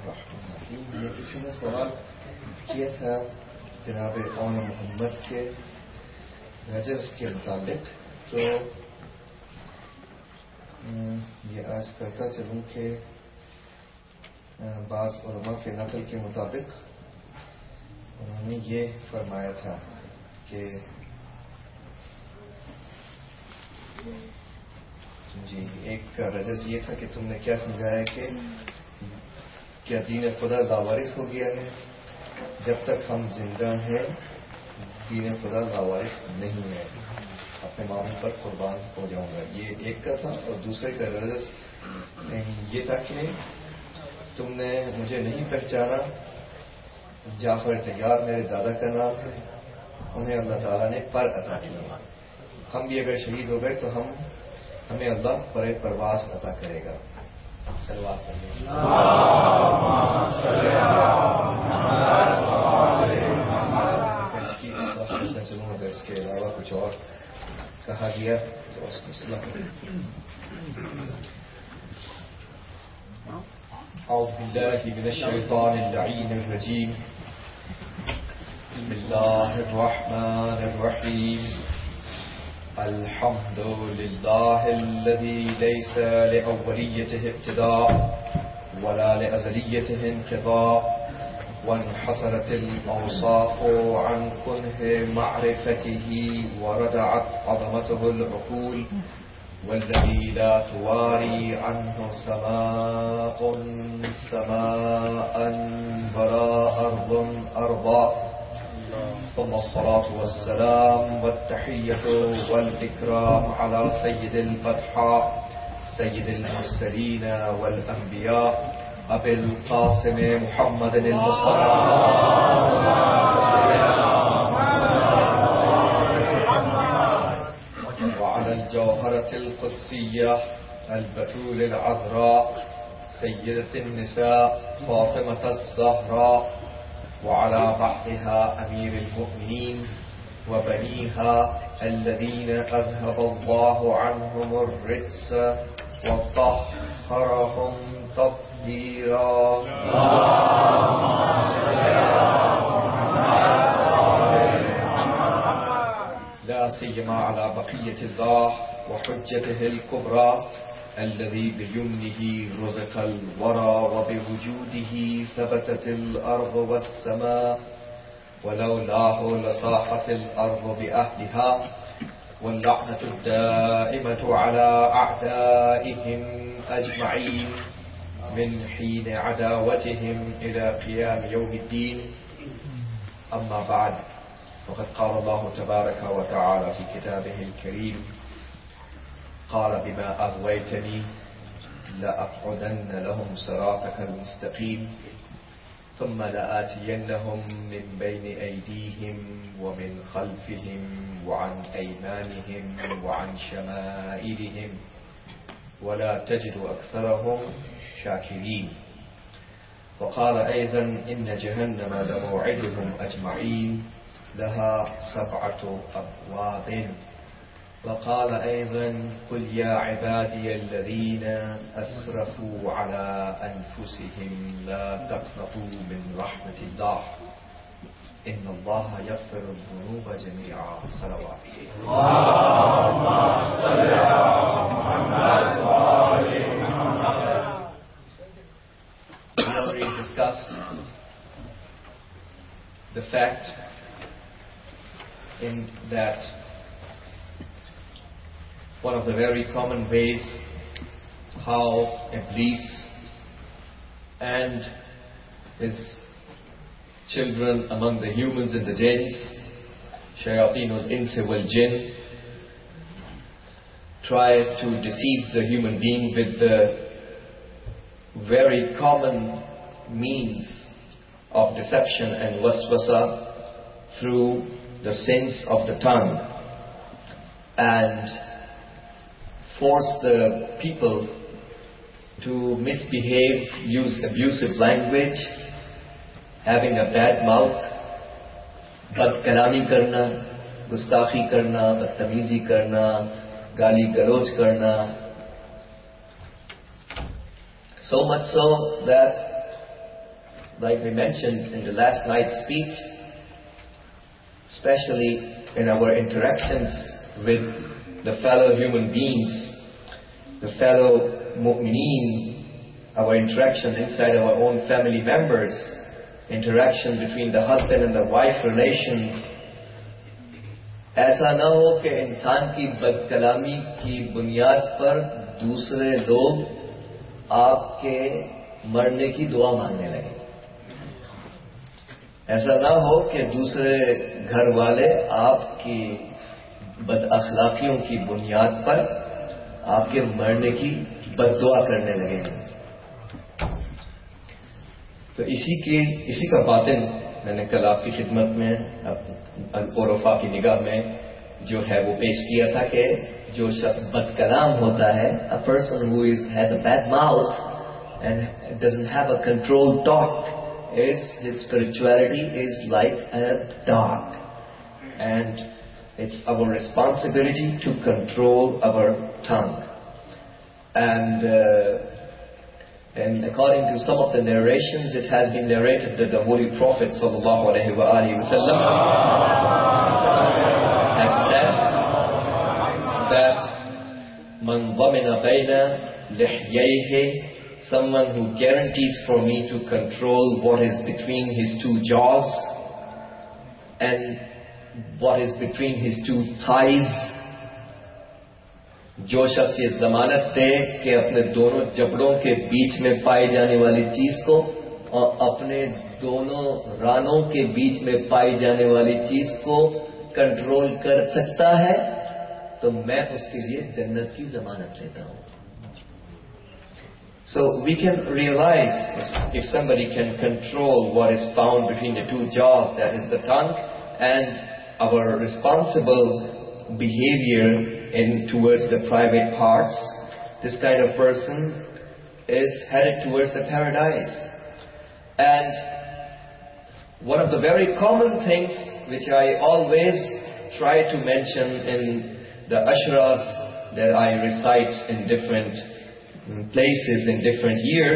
الرحمن الرحیم. یہ کسی نے سوال کیا تھا جناب اون محمد کے رجز کے متعلق، تو یہ آج کرتا چلوں کہ بعض علماء کے نقل کے مطابق انہوں نے یہ فرمایا تھا کہ جی ایک کا رجز یہ تھا کہ تم نے کیا سمجھایا کہ کیا دین خدا لاوارث ہو گیا ہے؟ جب تک ہم زندہ ہیں دین خدا لاوارث نہیں ہے، اپنے ماموں پر قربان ہو جاؤں گا. یہ ایک کا تھا. اور دوسرے کا رجز یہ تھا کہ تم نے مجھے نہیں پہچانا، جعفر طیار میرے دادا کا نام ہے، انہیں اللہ تعالیٰ نے پر عطا کیا. ہم بھی اگر شہید ہو گئے تو ہمیں اللہ پر پرواز عطا کرے گا. صلوات اس کی اصلاح کرنا چلوں. اگر اس کے علاوہ کچھ اور کہا گیا تو اس کو اصلاح کریں. اعوذ باللہ من الشیطان اللعین الرجیم. بسم اللہ الرحمن الرحیم. الحمد لله الذي ليس لأوليته ابتداء ولا لأزليته انقضاء، وانحصرت الأوصاف عن كنه معرفته وردعت عظمته العقول، والذي لا تواري عنه سماء سماء ولا أرض أرضا. ثم الصلاة والسلام والتحية والإكرام على سيد الفتحاء سيد المرسلين والأنبياء أبي القاسم محمد المصطفى وعلى الجوهرة القدسية البتول العذراء سيدة النساء فاطمة الزهراء، وعلى بحرها أمير المؤمنين وبنيها الذين أذهب الله عنهم الرجس وطهرهم تطهيرا. لا سيما على بقية الله وحجته الكبرى الذي بيمنه رزق الورى وبوجوده ثبتت الأرض والسماء، ولولاه لصاحت الأرض بأهلها. واللعنة الدائمة على أعدائهم أجمعين من حين عداوتهم إلى قيام يوم الدين. أما بعد، فقد قال الله تبارك وتعالى في كتابه الكريم: قال بما أغويتني لأقعدن لهم صراطك المستقيم ثم لآتينهم من بين أيديهم ومن خلفهم وعن أيمانهم وعن شمائلهم ولا تجد أكثرهم شاكرين. وقال أيضا: إن جهنم لموعدهم أجمعين لها 7 أبواب. وقال أيضا: قل يا عبادي الذين أسرفوا على أنفسهم لا تقنطوا من رحمة الله إن الله يغفر الذنوب جميعا. صلوات. اللهم صل على محمد وآل محمد. We already discussed the fact in that one of the very common ways how Iblis and his children among the humans and the jinns, Shayateen al-Ins wal-Jinn, try to deceive the human being with the very common means of deception and waswasa through the sins of the tongue, and force the people to misbehave, use abusive language, having a bad mouth, bad kalami karna, gustakhi karna, badtamizi karna, gali galoj karna. So much so that like we mentioned in the last night's speech, especially in our interactions with the fellow human beings, the fellow mu'mineen, our interaction inside our own family members, interaction between the husband and the wife relation, ऐसा ना हो कि इंसान की बदकलामी की बुनियाद पर दूसरे लोग आपके मरने की दुआ मांगने लगे। ऐसा ना हो कि दूसरे घर वाले आपकी बदअखलाकियों की बुनियाद पर आपके मरने की बद्दुआ करने लगे। तो इसी का बातिन मैंने कल आपकी खिदमत में औरफा की निगाह में जो है वो पेश किया था कि जो शख्स बदकलाम होता है, a person who has a bad mouth and doesn't have a controlled talk, his spirituality is like a dog, and it's our responsibility to control our tongue. And according to some of the narrations, it has been narrated that the Holy Prophet sallallahu alaihi wasallam has said that man dhamina bayna lihyayhi, someone who guarantees for me to control what is between his two jaws and what is between his two thighs, जो शख्स ये जमानत दे कि अपने दोनों जबड़ों के बीच में पाई जाने वाली चीज को और अपने दोनों रानों के बीच में पाई जाने वाली चीज को कंट्रोल कर सकता है, तो मैं उसके लिए जन्नत की जमानत लेता हूं. So we can realize if somebody can control what is found between the two jaws, that is the tongue, and our responsible behavior towards the private parts, this kind of person is headed towards the paradise. And one of the very common things which I always try to mention in the ashras that I recite in different places in different years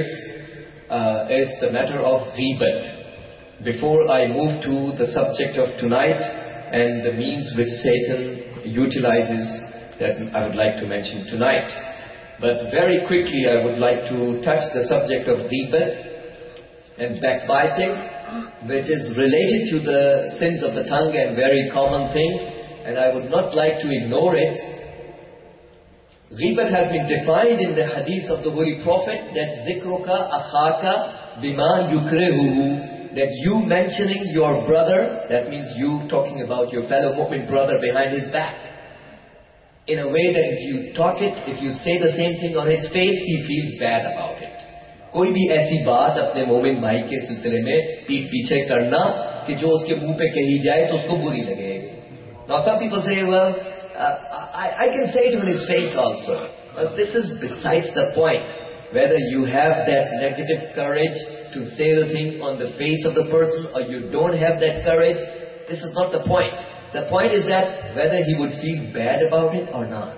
is the matter of ghibat. Before I move to the subject of tonight and the means which Satan utilizes, that I would like to mention tonight. But very quickly I would like to touch the subject of ghibat and backbiting, which is related to the sins of the tongue and very common thing, and I would not like to ignore it. Ghibat has been defined in the hadith of the Holy Prophet that zikruka akhaka bima yukrihuhu, that you mentioning your brother, that means you talking about your fellow mu'min brother behind his back, in a way that if you talk it, if you say the same thing on his face, he feels bad about it. कोई भी ऐसी बात अपने मोमिन भाई के सिलसिले में पीठ पीछे करना कि जो उसके मुंह पे कही जाए तो उसको बुरी लगे. Now some people say, well, I can say it on his face also. But this is besides the point. Whether you have that negative courage to say the thing on the face of the person or you don't have that courage, this is not the point. The point is that whether he would feel bad about it or not.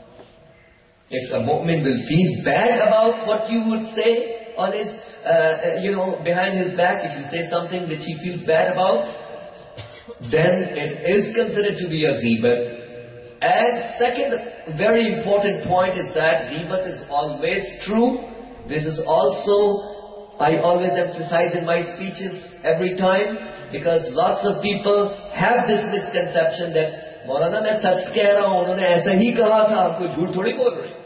If a mu'min will feel bad about what you would say on his, behind his back, if you say something which he feels bad about, then it is considered to be a ghibat. And second very important point is that ghibat is always true. This is also, I always emphasize in my speeches every time, because lots of people have this misconception that Maulana मैं सच कह रहा हूँ, उन्होंने ऐसा ही कहा था, आप कोई झूठ थोड़ी बोल रहे,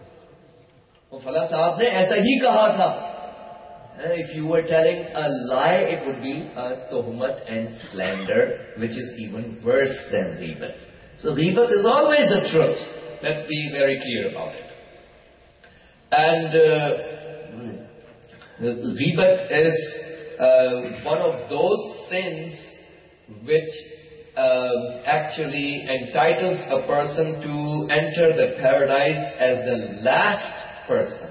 वो फला साहब ने ऐसा ही कहा था. If you were telling a lie, it would be a tuhmat and slander, which is even worse than ghibat. So ghibat is always a truth. Let's be very clear about it. And ghibat is one of those sins which actually entitles a person to enter the paradise as the last person.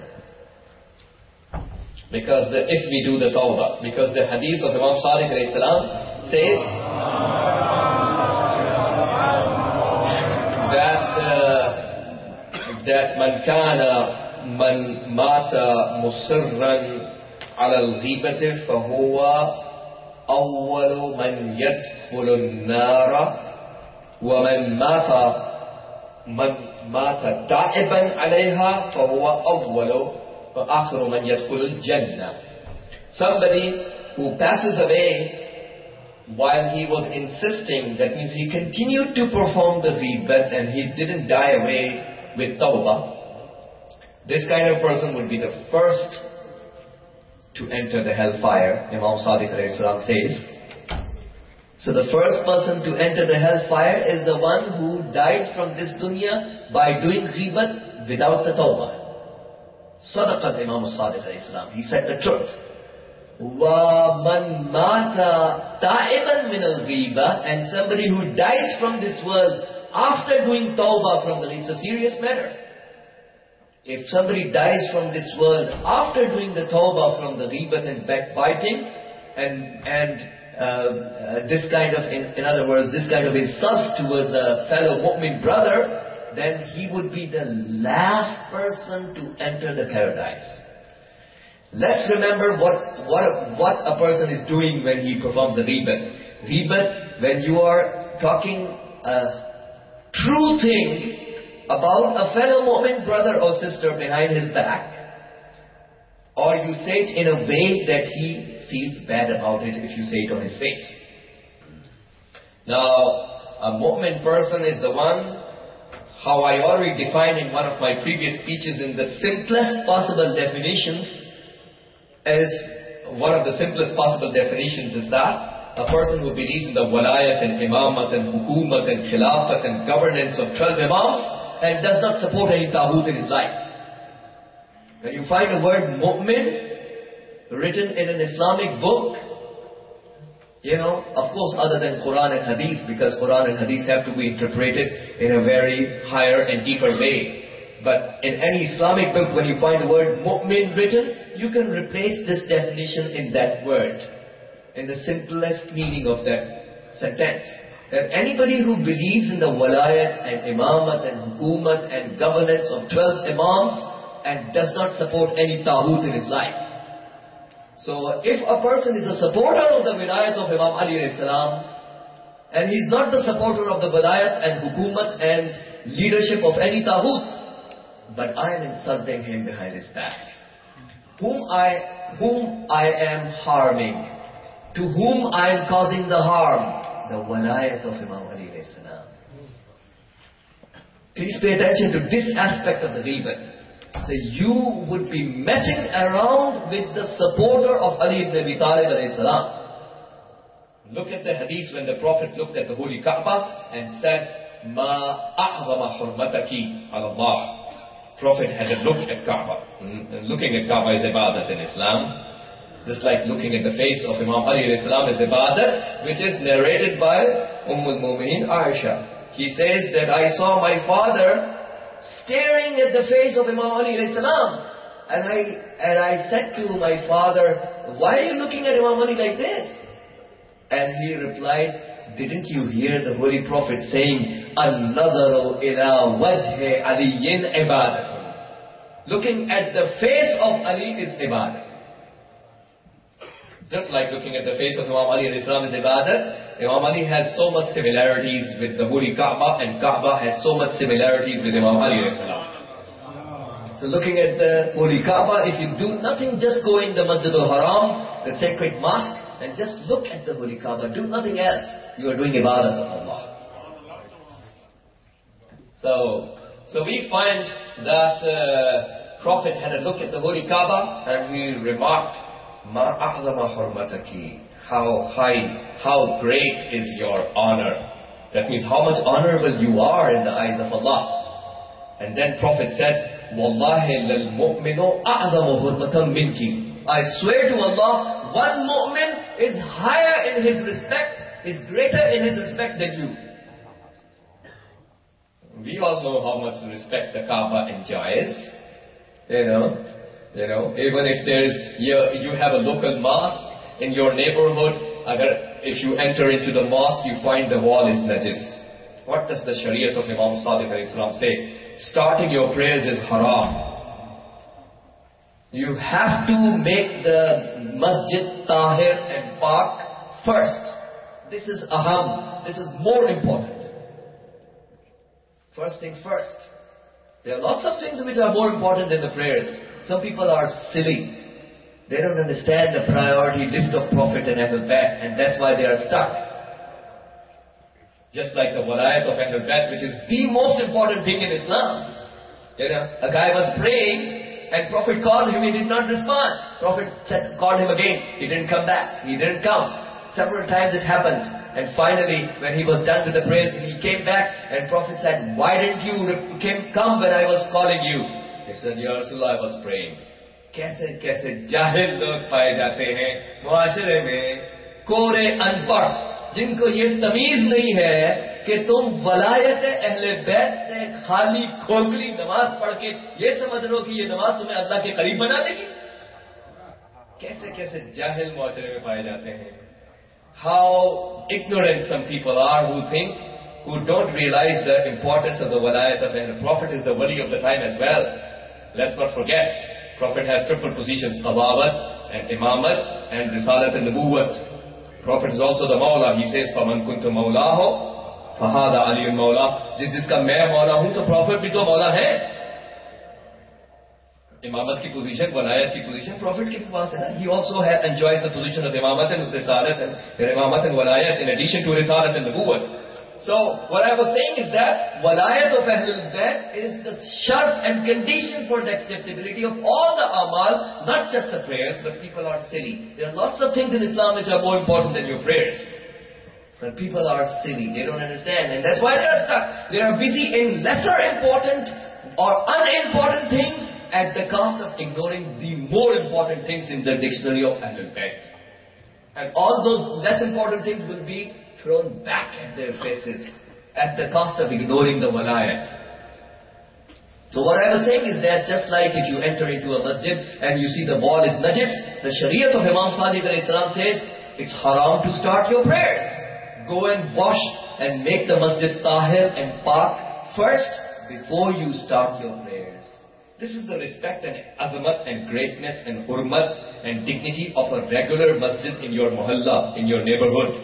Because if we do the tawbah, because the hadith of Imam Sadiq alayhi salam says that man mata musirran على الغيبة فهو أول من يدخل النار ومن مات تائبا عليها فهو أول وآخر من يدخل الجنة. Somebody who passes away while he was insisting, that means he continued to perform the ghibat and he didn't die away with tawbah, this kind of person would be the first to enter the hellfire, Imam Sadiq alayhi salam says. So the first person to enter the hellfire is the one who died from this dunya by doing ghibat without the tawbah. Sadaqat Imam Sadiq alayhi salam, he said the truth. وَمَنْ مَاتَ تَائِبًا مِنَ الْغِيبَةِ, and somebody who dies from this world after doing tawbah from the, it's a serious matter. If somebody dies from this world after doing the tawbah from the ghibat and backbiting and this kind of, in other words, this kind of insults towards a fellow mu'min brother, then he would be the last person to enter the paradise. Let's remember what a person is doing when he performs the ghibat. Ghibat, when you are talking a true thing about a fellow mu'min brother or sister behind his back, or you say it in a way that he feels bad about it if you say it on his face. Now, a mu'min person is the one, how I already defined in one of my previous speeches in the simplest possible definitions, is one of the simplest possible definitions is that a person who believes in the walayat and imamat and hukumat and khilafat and governance of 12 imams and does not support any taghut in his life. When you find the word mu'min written in an Islamic book, of course other than Quran and Hadith, because Quran and Hadith have to be interpreted in a very higher and deeper way. But in any Islamic book, when you find the word mu'min written, you can replace this definition in that word, in the simplest meaning of that sentence. That anybody who believes in the walayat and imamat and hukumat and governance of 12 imams and does not support any taghut in his life. So if a person is a supporter of the wilayat of Imam Ali alayhi salam, and he's not the supporter of the walayat and hukumat and leadership of any taghut, but I am insulting him behind his back, whom I am harming, to whom I am causing the harm, the walayat of Imam Ali alayhi salam. Please pay attention to this aspect of the ghibat. So you would be messing around with the supporter of Ali ibn Abi Talib alayhi salam. Look at the hadith when the Prophet looked at the holy Kaaba and said, Ma a'zama hurmataki ala Allah. Prophet had a look at Kaaba. And looking at Kaaba is ibadat in Islam. Just like looking at the face of Imam Ali alayhi salam is ibadat, which is narrated by al-Mu'mineen Aisha. He says that I saw my father staring at the face of Imam Ali alayhi salam. And I said to my father, why are you looking at Imam Ali like this? And he replied, didn't you hear the Holy Prophet saying, An-nadaru ila wajhi aliyin ibadatun. Looking at the face of Ali is ibadat. Just like looking at the face of Imam Ali alayhi salam is ibadat, Imam Ali has so much similarities with the holy Kaaba, and Kaaba has so much similarities with Imam Ali alayhi salam. So looking at the holy Kaaba, if you do nothing, just go in the Masjid al-Haram, the sacred mosque, and just look at the holy Kaaba. Do nothing else. You are doing ibadat of Allah. So we find that Prophet had a look at the holy Kaaba and he remarked, Ma a'zama hurmataki. How high, how great is your honor. That means how much honorable you are in the eyes of Allah. And then Prophet said, Wallahi lal mu'minu a'zamu hurmatan minki. I swear to Allah, one mu'min is higher in his respect, is greater in his respect than you. We all know how much respect the Kaaba enjoys. Even if you have a local mosque in your neighborhood, if you enter into the mosque, you find the wall is najis. What does the Shariat of Imam Sadiq alayhi salam say? Starting your prayers is haram. You have to make the masjid tahir and pak first. This is aham. This is more important. First things first. There are lots of things which are more important than the prayers. Some people are silly. They don't understand the priority list of Prophet and Ahlul Bayt, and that's why they are stuck. Just like the walayat of Ahlul Bayt, which is the most important thing in Islam. A guy was praying, and Prophet called him, he did not respond. Prophet called him again, he didn't come back, he didn't come. Several times it happened, and finally, when he was done with the prayers, he came back, and Prophet said, why didn't you come when I was calling you? He said, Ya Rasulullah, I was praying. कैसे कैसे जाहिल लोग पाए जाते हैं मुआशरे में, कोरे अनपढ़, जिनको ये तमीज नहीं है कि तुम वलायत अहले बैत से खाली खोखली नमाज पढ़ के ये समझ लो कि ये नमाज तुम्हें अल्लाह के करीब बना देगी. कैसे कैसे जाहिल मुआशरे में पाए जाते हैं. How ignorant some people are who don't realize the importance of the walayat of the Prophet is the wali of the time as well. Let's not forget, Prophet has triple positions, Tabawat and Imamat and Risalat and Nubuwat. Prophet is also the Mawla. He says, فَمَنْ كُنْتُ مَوْلَاهُ فَهَذَا عَلِيٌّ مَوْلَاهُ. जिसका मैं मौला हूं तो Prophet भी तो मौला है. Imamat की position, Walayat की position, Prophet के पास है ना. He also enjoys the position of Imamat and Risalat and Imamat and Walayat in addition to Risalat and Nubuwat. So, what I was saying is that walayat of Ahlul Bayt is the shart and condition for the acceptability of all the amal, not just the prayers, but people are silly. There are lots of things in Islam which are more important than your prayers. But people are silly, they don't understand, and that's why they are stuck. They are busy in lesser important or unimportant things at the cost of ignoring the more important things in the dictionary of Ahlul Bayt. And all those less important things will be thrown back at their faces at the cost of ignoring the walayat. So what I was saying is that just like if you enter into a masjid and you see the wall is najis, the Shariat of Imam Sadiq alayhi salam says it's haram to start your prayers. Go and wash and make the masjid tahir and pak first before you start your prayers. This is the respect and azamat and greatness and hurmat and dignity of a regular masjid in your mohalla, in your neighborhood.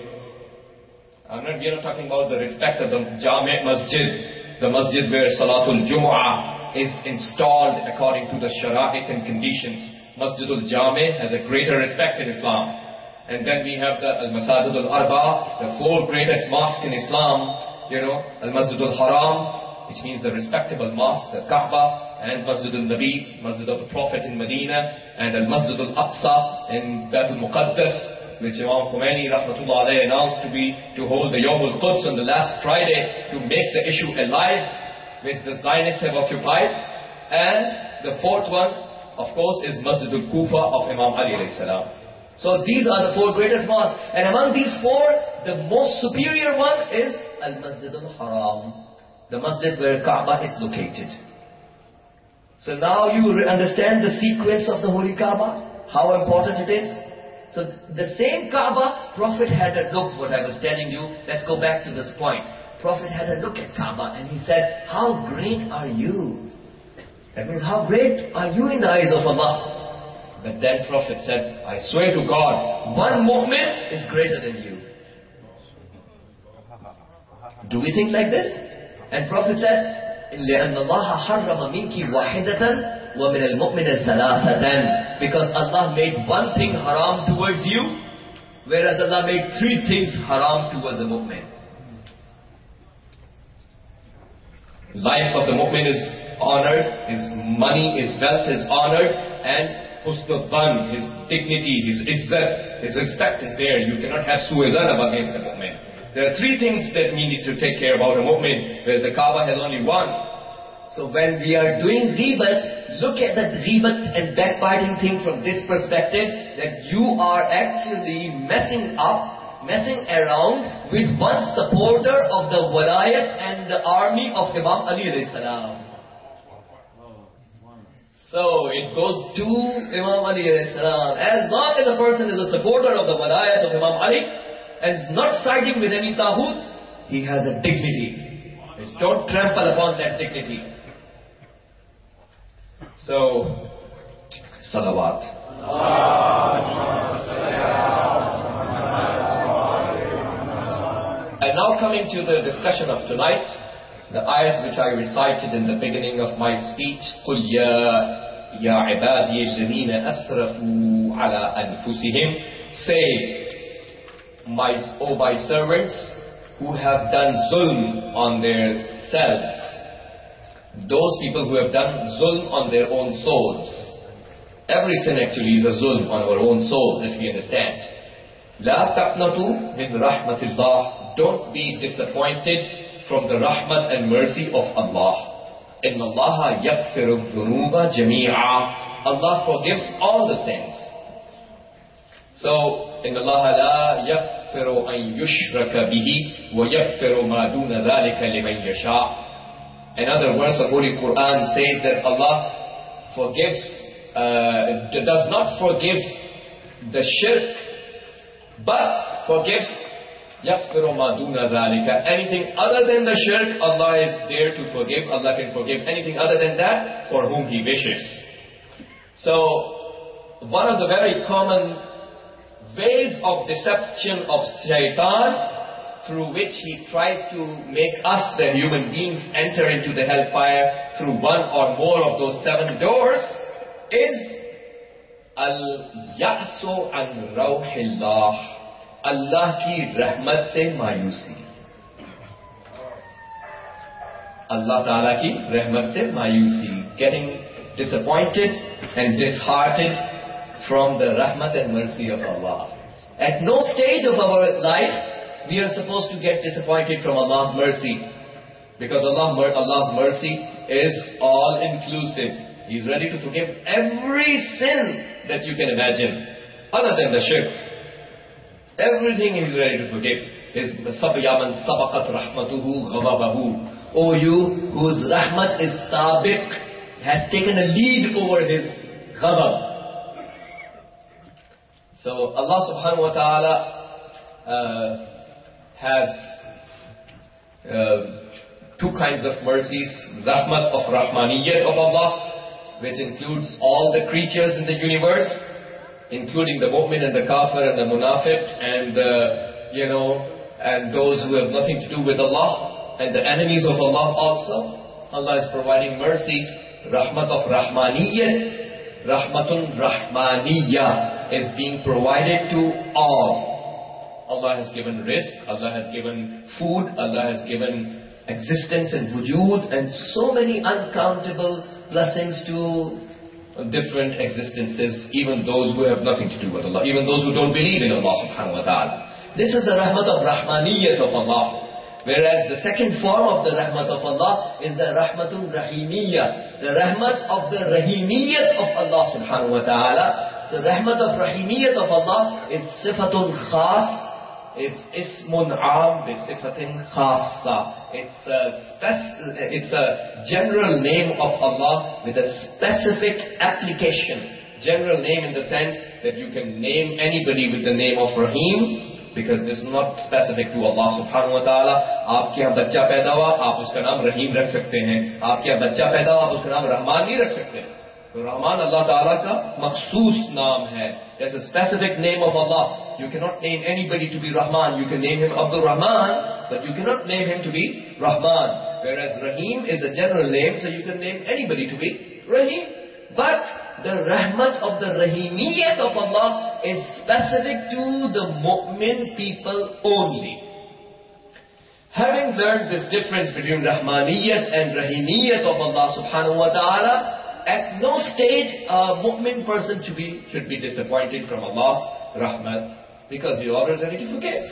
We are not talking about the respect of the Jami' Masjid, the masjid where Salatul Jumu'ah is installed according to the Shara'it and conditions. Masjidul Jami' has a greater respect in Islam. And then we have the Al-Masajidul Arba, the four greatest mosques in Islam. Al-Masjidul Haram, which means the respectable mosque, the Kaaba, and Masjidul Nabi, Masjid of the Prophet in Medina, and Al-Masjidul Aqsa in Baitul Muqaddas, which Imam Khomeini rahmatullah alayhi announced to hold the Yawm al-Quds on the last Friday to make the issue alive, which the Zionists have occupied. And the fourth one, of course, is Masjid al-Kufa of Imam Ali alayhi salam. So these are the four greatest mosques. And among these four, the most superior one is Al-Masjid al-Haram, the masjid where Kaaba is located. So now you understand the sequence of the Holy Kaaba, how important it is. So the same Kaaba, Prophet had a look, what I was telling you. Let's go back to this point. Prophet had a look at Kaaba and he said, how great are you? That means how great are you in the eyes of Allah? But then Prophet said, I swear to God, one mu'min is greater than you. Do we think like this? And Prophet said, لأن الله حرم منك واحدة ومن المؤمن ثلاثة. Because Allah made one thing haram towards you, whereas Allah made three things haram towards a mu'min. Life of the mu'min is honored, his money, his wealth is honored, and husnul dhan, his dignity, his izzat, his respect is there. You cannot have su'izan against a mu'min. There are three things that we need to take care about a mu'min, whereas the Kaaba has only one. So when we are doing ghibat, look at that ghibat and backbiting thing from this perspective, that you are actually messing around with one supporter of the walayat and the army of Imam Ali alayhi salam. So it goes to Imam Ali alayhi salam. As long as a person is a supporter of the walayat of Imam Ali and is not siding with any taghut, he has a dignity. Don't trample upon that dignity. So Salawat. And now coming to the discussion of tonight, the ayahs which I recited in the beginning of my speech, قُلْ يَا عِبَادِيَ الَّذِينَ أَسْرَفُوا عَلَىٰ أَنفُسِهِمْ. Say, O my servants who have done zulm on their selves, those people who have done zulm on their own souls. Every sin actually is a zulm on our own soul, that we understand. لَا تَقْنَطُوا مِنْ رَحْمَةِ اللَّهِ. Don't be disappointed from the rahmat and mercy of Allah. إِنَّ اللَّهَ يَغْفِرُ الذُّنُوبَ جَمِيعًا. Allah forgives all the sins. So, إِنَّ اللَّهَ لَا يَغْفِرُ أَن يُشْرَكَ بِهِ وَيَغْفِرُ مَا دُونَ ذَلِكَ لِمَن يَشَاءُ. Another verse of Holy Quran says that Allah does not forgive the shirk, but forgives يَغْفِرُ مَا دُونَ ذَلِكَ. Anything other than the shirk, Allah is there to forgive. Allah can forgive anything other than that for whom He wishes. So, one of the very common ways of deception of shaitan, through which he tries to make us, the human beings, enter into the hellfire through one or more of those 7 doors, is al-ya'su an rawhillah. Allah ki rahmat se mayusi. Allah Ta'ala ki rahmat se mayusi. Getting disappointed and disheartened from the rahmat and mercy of Allah. At no stage of our life we are supposed to get disappointed from Allah's mercy, because Allah's mercy is all inclusive. He is ready to forgive every sin that you can imagine, other than the shirk. Everything He is ready to forgive. Is sabyaman sabaqat rahmatuhu ghadabahu. O you whose rahmat is sabiq, has taken a lead over His ghadab. So Allah subhanahu wa ta'ala has 2 kinds of mercies. Rahmat of Rahmaniyyat of Allah, which includes all the creatures in the universe, including the mu'min and the kafir and the munafiq and and those who have nothing to do with Allah, and the enemies of Allah also. Allah is providing mercy. Rahmat of Rahmaniyyat, Rahmatun Rahmaniyya, is being provided to all. Allah has given rizq, Allah has given food, Allah has given existence and wujud, and so many uncountable blessings to different existences, even those who have nothing to do with Allah, even those who don't believe in Allah subhanahu wa ta'ala. This is the rahmat of Rahmaniyyat of Allah. Whereas the second form of the rahmat of Allah is the rahmatun rahimiyyah, the rahmat of the rahimiyyat of Allah subhanahu wa ta'ala. The rahmat of rahimiyyat of Allah is sifatun khas, is ismun aam bi sifatin khassa. It's a general name of Allah with a specific application. General name in the sense that you can name anybody with the name of Rahim, because this is not specific to Allah subhanahu wa ta'ala. आपके यहाँ बच्चा पैदा हुआ, आप उसका नाम रहीम रख सकते हैं. आपके यहाँ बच्चा पैदा हुआ, आप उसका नाम रहमान नहीं रख सकते. तो रहमान Allah Ta'ala का मखसूस नाम है. There's a specific name of Allah. You cannot name anybody to be Rahman. You can name him Abdul Rahman, but you cannot name him to be Rahman. Whereas Rahim is a general name, so you can name anybody to be Rahim. But the rahmat of the rahimiyyat of Allah is specific to the mu'min people only. Having learned this difference between rahmaniyyat and rahimiyyat of Allah subhanahu wa ta'ala, at no stage a mu'min person should be disappointed from Allah's rahmat, because He is always ready to forgive.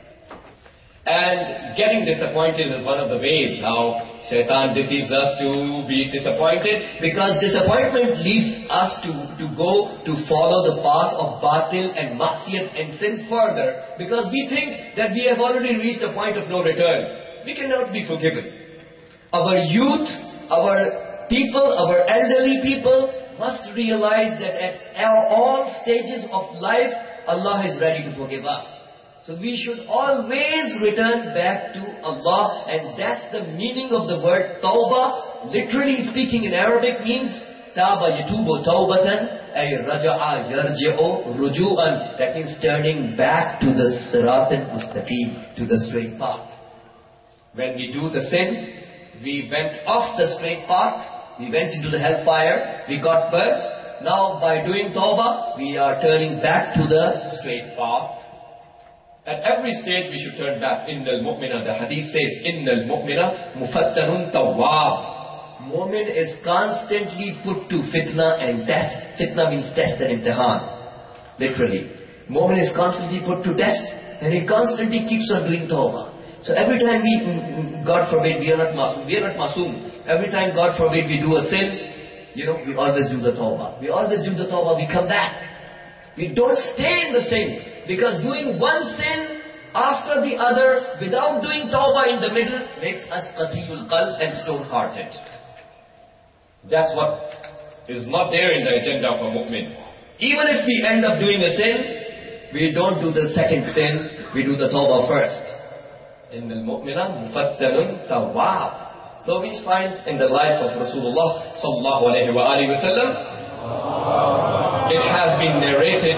And getting disappointed is one of the ways how Shaitan deceives us to be disappointed, because disappointment leads us to go to follow the path of batil and ma'siyat and sin further, because we think that we have already reached a point of no return. We cannot be forgiven. Our youth, our people, our elderly people must realize that at all stages of life, Allah is ready to forgive us. So we should always return back to Allah, and that's the meaning of the word tawbah. Literally speaking in Arabic means Taba yatubu tawbatan, ay raja'a yarji'u ruju'an. That means turning back to the sirat al-mustaqim, to the straight path. When we do the sin, we went off the straight path, we went into the hellfire, we got burnt. Now by doing tawbah, we are turning back to the straight path. At every stage we should turn back. Innal mu'mina, the hadith says, Innal mu'mina mufattanun tawwab. Mu'min is constantly put to fitna and test. Fitna means test and imtihan. Literally. Mu'min is constantly put to test and he constantly keeps on doing tawbah. So every time we, God forbid, we are not masoom. Every time, God forbid, we do a sin, we always do the tawbah. We always do the tawbah, we come back. We don't stay in the sin. Because doing one sin after the other, without doing tawbah in the middle, makes us qasiyul qalb and stone-hearted. That's what is not there in the agenda of a mu'min. Even if we end up doing a sin, we don't do the second sin, we do the tawbah first. Innal mu'mina mufattanun tawwab. So we find in the life of Rasulullah sallallahu alayhi wa alihi wa sallam, it has been narrated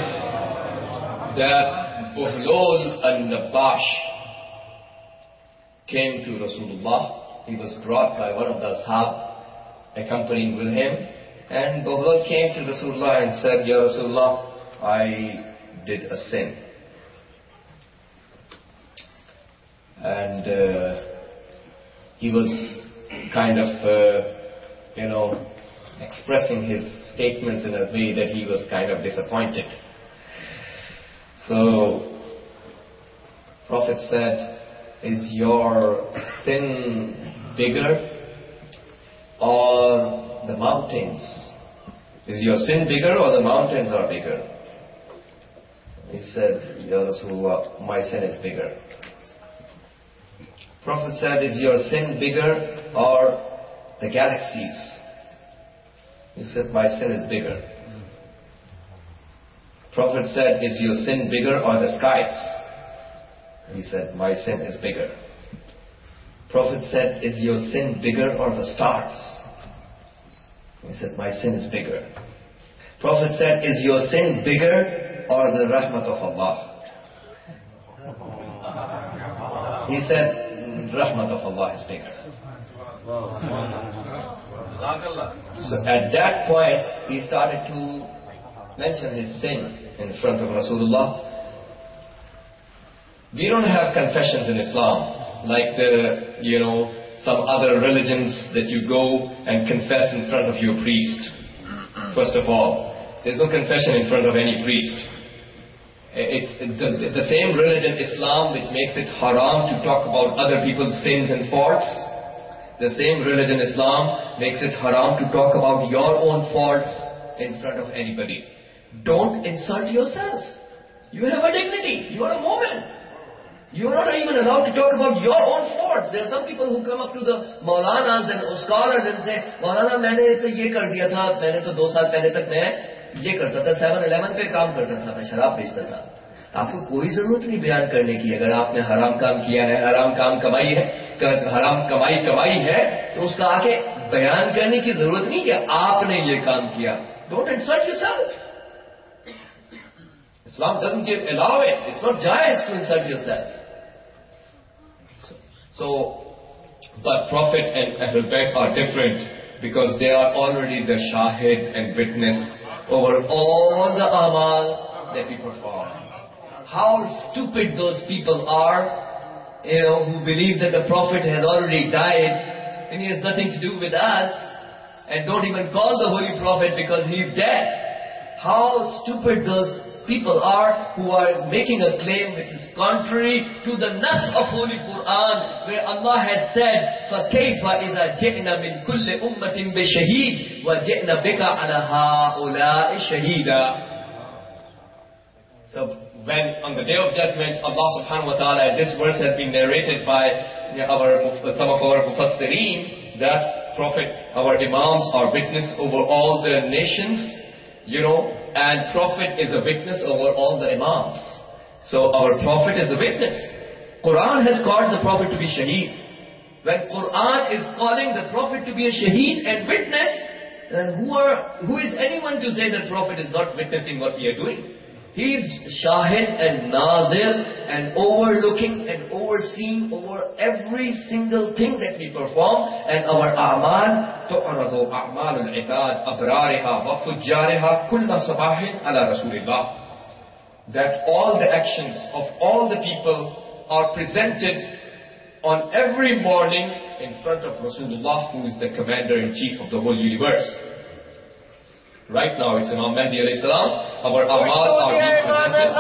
that Buhlul al-Nabash came to Rasulullah. He was brought by one of the ashab accompanying with him, and Buhlul came to Rasulullah and said, Ya Rasulullah, I did a sin. And he was kind of, expressing his statements in a way that he was kind of disappointed. So, Prophet said, is your sin bigger or the mountains? Is your sin bigger or the mountains are bigger? He said, Ya Rasulullah, my sin is bigger. Prophet said, is your sin bigger or the galaxies? He said, my sin is bigger. Prophet said, is your sin bigger or the skies? He said, my sin is bigger. Prophet said, is your sin bigger or the stars? He said, my sin is bigger. Prophet said, is your sin bigger or the rahmat of Allah? He said, rahmat of Allah is bigger. So at that point, he started to mention his sin in front of Rasulullah. We don't have confessions in Islam like some other religions that you go and confess in front of your priest. First of all, there's no confession in front of any priest. It's the same religion, Islam, which makes it haram to talk about other people's sins and faults. The same religion, Islam, makes it haram to talk about your own faults in front of anybody. Don't insult yourself. You have a dignity. You are a woman. You are not even allowed to talk about your own faults. There are some people who come up to the Maulanas and scholars and say, Maulana, मैंने तो ये कर दिया था, मैंने तो 2 साल पहले तक मैं ये करता था, 7-11 पे काम करता था, मैं शराब बेचता था. आपको कोई जरूरत नहीं बयान करने की. अगर आपने हराम काम किया है, हराम काम कमाई है, हराम कमाई है, तो उसका आके बयान करने की जरूरत नहीं कि आपने ये काम किया. Don't insult yourself. Islam doesn't allow it. It's not jaiz to insult yourself. But Prophet and Ahlul Bayt are different because they are already the shahid and witness over all the amal that we perform. How stupid those people are, who believe that the Prophet has already died and he has nothing to do with us, and don't even call the Holy Prophet because he is dead. How stupid those people are who are making a claim which is contrary to the nas of Holy Quran, where Allah has said, فَكَيْفَ إِذَا جِئْنَا مِنْ كُلِّ أُمَّةٍ بِشَهِيدٍ وَجِئْنَا بِكَ عَلَى هَؤُلَاءِ شَهِيدًا. So when on the day of judgment, Allah subhanahu wa ta'ala, this verse has been narrated by some of our mufassirin, that Prophet, our Imams are witness over all the nations, and Prophet is a witness over all the Imams. So our Prophet is a witness. Quran has called the Prophet to be Shaheed. When Quran is calling the Prophet to be a Shaheed and witness, who is anyone to say that Prophet is not witnessing what we are doing? He is shahid and nazir and overlooking and overseeing over every single thing that we perform. And our a'mal, tu'radu a'mal al-ibad abrariha wa fujjariha kulla sabahin ala Rasulillah. That all the actions of all the people are presented on every morning in front of Rasulullah, who is the commander-in-chief of the whole universe. Right now it's Imam Mahdi alayhi salam. Our a'mal are being presented.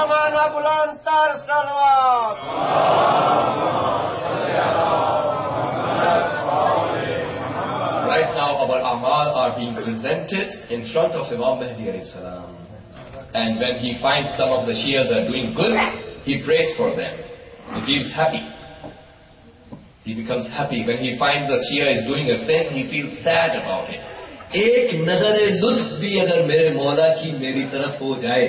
Right now our a'mal are being presented in front of Imam Mahdi alayhi salam. And when he finds some of the Shias are doing good, he prays for them. He feels happy. He becomes happy. When he finds a Shia is doing a sin, he feels sad about it. एक नजर लुत्फ भी अगर मेरे मौला की मेरी तरफ हो जाए,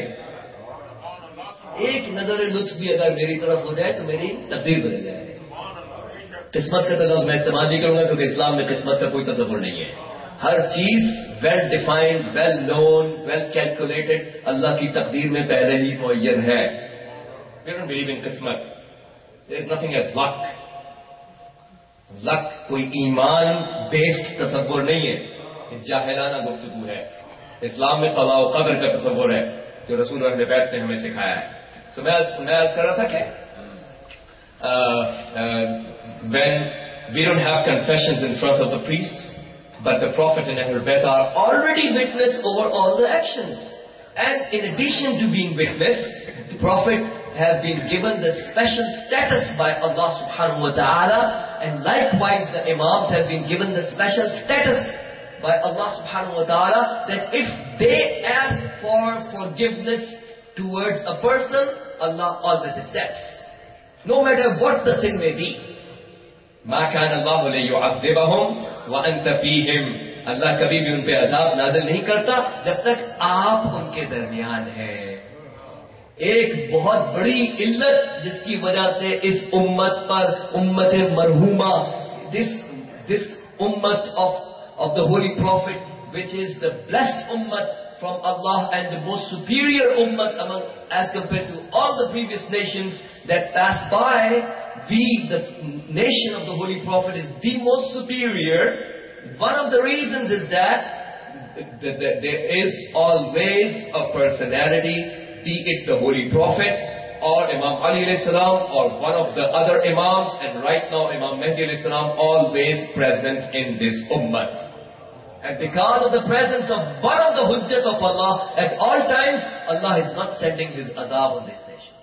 एक नजर लुत्फ भी अगर मेरी तरफ हो जाए तो मेरी तकदीर बदल जाए. किस्मत का लफ्ज़ मैं इस्तेमाल नहीं करूंगा क्योंकि इस्लाम में किस्मत का कोई तसव्वुर नहीं है. हर चीज well defined, well known, well calculated Allah की तकदीर में पहले ही मुअय्यन है. We don't believe in किस्मत. There is nothing as luck. Luck कोई ईमान बेस्ड तसव्वुर नहीं है, जाहिलाना गुफ्तगू है. इस्लाम में कज़ा व क़दर का तसव्वुर है जो रसूल अहले बैत ने हमें सिखाया है. तो मैं अर्ज़ कर रहा था कि when we don't have confessions in front of the priests, but the Prophet and Ahlul Bayt are already witness over all the actions. And in addition to being witness, the Prophet have been given the special status by Allah subhanahu wa ta'ala, and likewise the Imams have been given the special status by Allah subhanahu wa ta'ala, that if they ask for forgiveness towards a person, Allah always accepts. No matter what the sin may be. مَا كَانَ اللَّهُ لِيُعَذِّبَهُمْ وَأَنْتَ فِيهِمْ. Allah कभी भी उन पे अज़ाब नाज़िल नहीं करता जब तक आप उनके दरमियान हैं. एक बहुत बड़ी इल्लत जिसकी वजह से इस उम्मत पर उम्मत मरहूमा, this ummah of the Holy Prophet, which is the blessed ummah from Allah and the most superior ummah among, as compared to all the previous nations that passed by, the nation of the Holy Prophet is the most superior. One of the reasons is that there is always a personality, be it the Holy Prophet or Imam Ali alayhi salam or one of the other Imams, and right now Imam Mahdi alayhi salam, always present in this ummah. And because of the presence of one of the hujjat of Allah, at all times, Allah is not sending His azab on this nation.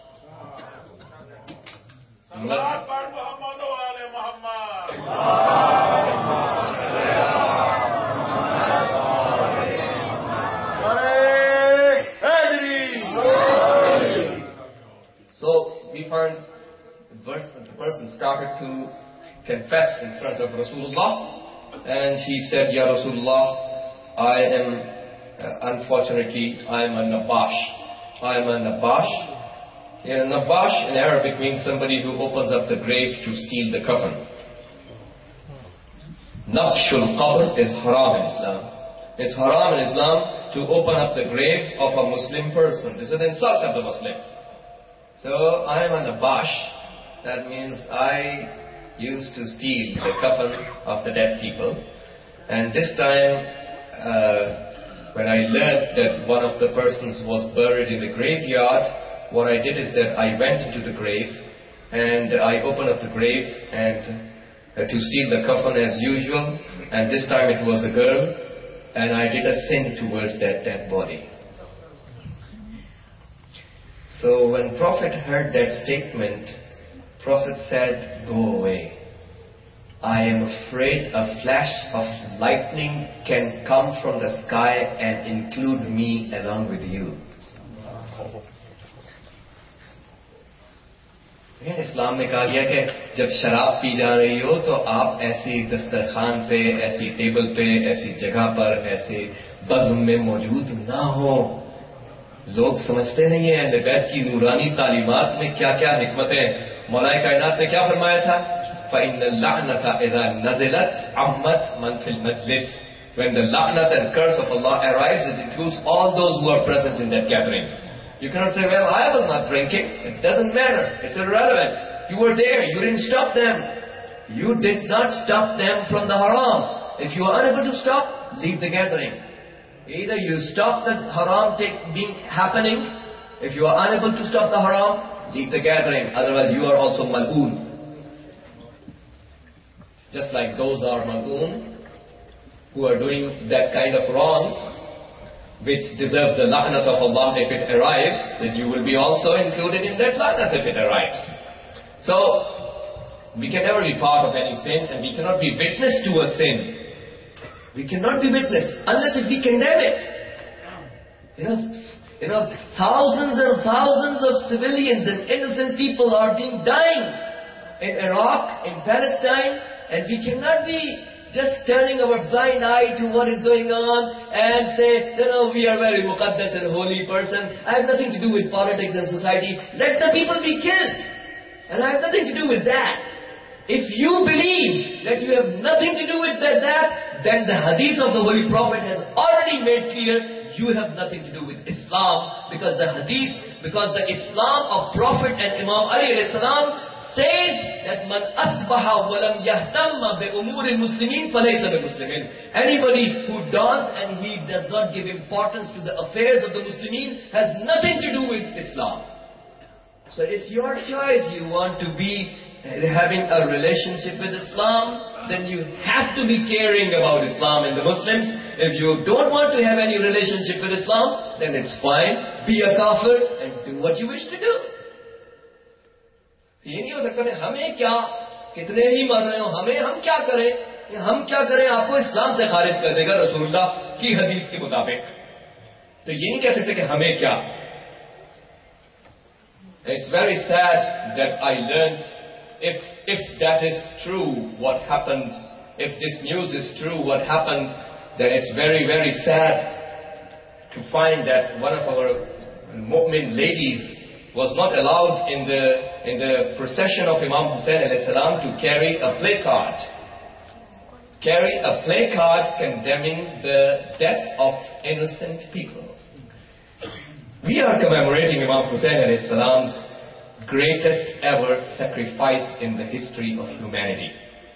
So we find the person started to confess in front of Rasulullah, and he said, Ya Rasulullah, I am, unfortunately, I am a nabash. I am a nabash. Nabash in Arabic means somebody who opens up the grave to steal the coffin. Nabshul qabr is haram in Islam. It's haram in Islam to open up the grave of a Muslim person. This is an insult of the Muslim. So I am a nabash. That means I used to steal the coffin of the dead people. And this time, when I learned that one of the persons was buried in the graveyard, what I did is that I went into the grave and I opened up the grave and to steal the coffin as usual. And this time it was a girl, and I did a sin towards that dead body. So when Prophet heard that statement, Prophet said, go away. I am afraid a flash of lightning can come from the sky and include me along with you. इस्लाम में कहा गया कि जब शराब P जा रही हो तो आप ऐसी दस्तरखान पे, ऐसी टेबल पे, ऐसी जगह पर, ऐसे बज़्म में मौजूद ना हो. लोग समझते नहीं है अहले बैत की नूरानी तालीमात में क्या क्या हिकमतें. मौलाए कायनात ने क्या फरमाया था? फ़इन्न लअनत इज़ा नज़लत अम्मत मन फ़िल मजलिस. when the la'nat and curse of Allah arrives, it includes all those who are present in that gathering. You cannot say, well, I was not drinking. It doesn't matter. It's irrelevant. You were there. You didn't stop them. You did not stop them from the haram. If you are unable to stop, leave the gathering. Either you stop the haram happening. If you are unable to stop the haram, leave the gathering. Otherwise, you are also mal'oon. Just like those are mal'oon who are doing that kind of wrongs, which deserves the la'nat of Allah if it arrives, then you will be also included in that la'nat if it arrives. So, we can never be part of any sin, and we cannot be witness to a sin. We cannot be witness unless if we condemn it. Thousands and thousands of civilians and innocent people are dying in Iraq, in Palestine, and we cannot be just turning our blind eye to what is going on and say, we are very muqaddas and holy person. I have nothing to do with politics and society. Let the people be killed. And I have nothing to do with that. If you believe that you have nothing to do with that, then the hadith of the Holy Prophet has already made clear you have nothing to do with Islam, because the Islam of Prophet and Imam Ali alayhi salam says that man asbaha walam yahtamma bi umuri muslimin falaysa bi muslimin. Anybody who dawns and he does not give importance to the affairs of the Muslimin has nothing to do with Islam. So it's your choice. You want to be having a relationship with Islam, then you have to be caring about Islam and the Muslims. If you don't want to have any relationship with Islam, then it's fine. Be a kafir and do what you wish to do. ये नहीं हो सकता है हमें क्या, कितने ही मर रहे हो, हम क्या करें, आपको इस्लाम से खारिज कर देगा रसूलुल्लाह की हदीस के मुताबिक. तो ये नहीं कह सकते कि हमें क्या. It's very sad that I learned, if that is true what happened, if this news is true what happened, then it's very, very sad to find that one of our mu'min ladies was not allowed in the procession of Imam Hussain alayhi salam to carry a placard. Carry a placard condemning the death of innocent people. We are commemorating Imam Hussain alayhi salam's greatest ever sacrifice in the history of humanity,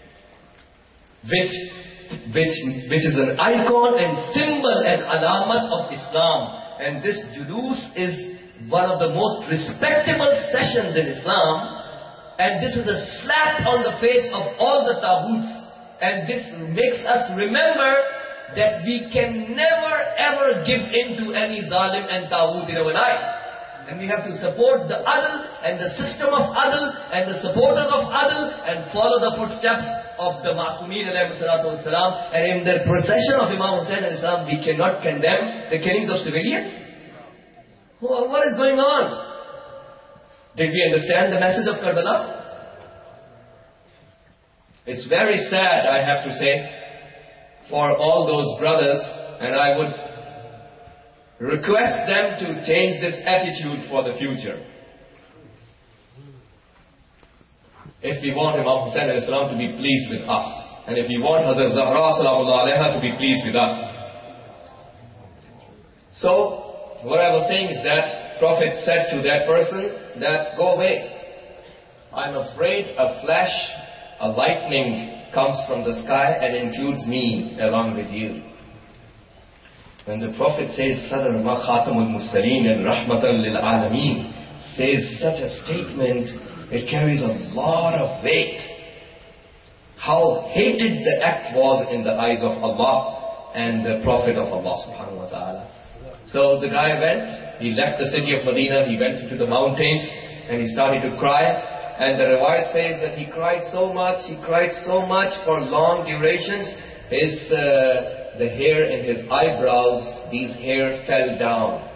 which is an icon and symbol and alamat of Islam. And this julus is one of the most respectable sessions in Islam, and this is a slap on the face of all the taghuts, and this makes us remember that we can never ever give in to any zalim and taghut in our life. And we have to support the adl and the system of adl and the supporters of adl and follow the footsteps of the Ma'asumeen alayhi salatu wasalam. And in the procession of Imam Hussain alayhi salam, we cannot condemn the killings of civilians. What is going on? Did we understand the message of Karbala? It's very sad, I have to say, for all those brothers, and I would request them to change this attitude for the future. If we want Imam Hussain alayhi salam to be pleased with us, and if we want Hazrat Zahra salamullah alayha to be pleased with us. So, what I was saying is that Prophet said to that person that, go away. I'm afraid a flash, a lightning comes from the sky and includes me along with you. When the Prophet says, Sadr ma khatamul mursaleen and rahmatan lil alameen, says such a statement, it carries a lot of weight. How hated the act was in the eyes of Allah and the Prophet of Allah subhanahu wa ta'ala. So the guy went, he left the city of Medina, he went into the mountains and he started to cry. And the riwayat says that he cried so much for long durations. The hair in his eyebrows, these hair fell down.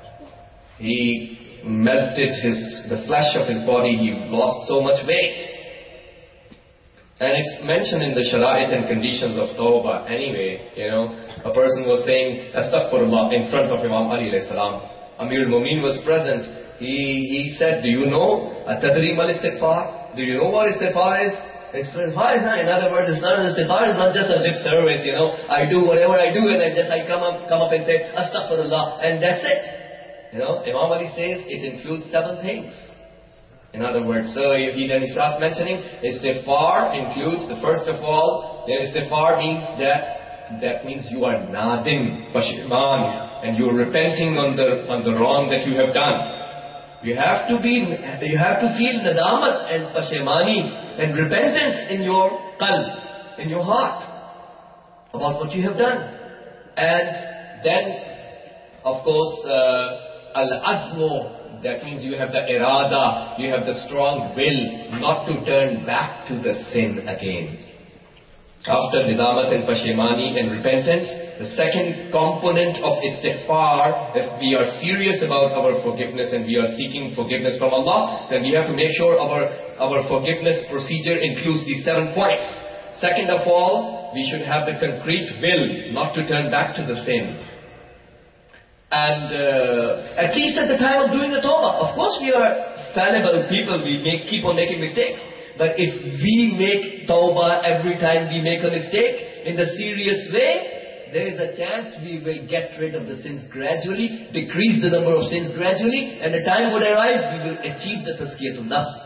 He melted the flesh of his body, he lost so much weight. And it's mentioned in the shara'it and conditions of tawbah. Anyway, a person was saying astaghfirullah in front of Imam Ali alayhi salam. Amir al-Mu'min was present. He said, do you know at-tadri mal istighfar? Do you know what istighfar is? Istighfar, in other words, istighfar is not just a lip service, I do whatever I do and then just I come up and say, Astaghfirullah, and that's it. Imam Ali says it includes 7 things. In other words, so he starts mentioning, istighfar includes, first of all, istighfar means that means you are nadim, pashman, and you are repenting on the wrong that you have done. You have to feel nadamat and pashmani and repentance in your qalb, in your heart, about what you have done. And then, of course, al-azmu, that means you have the irada, you have the strong will not to turn back to the sin again. After nidamat and pashmani and repentance, the second component of istighfar, if we are serious about our forgiveness and we are seeking forgiveness from Allah, then we have to make sure our forgiveness procedure includes these 7 points. Second of all, we should have the concrete will not to turn back to the sin. And at least at the time of doing the tawbah, of course we are fallible people, we keep on making mistakes. But if we make tawbah every time we make a mistake in the serious way, there is a chance we will get rid of the sins gradually, decrease the number of sins gradually, and the time would arrive we will achieve the tazkiyatun nafs.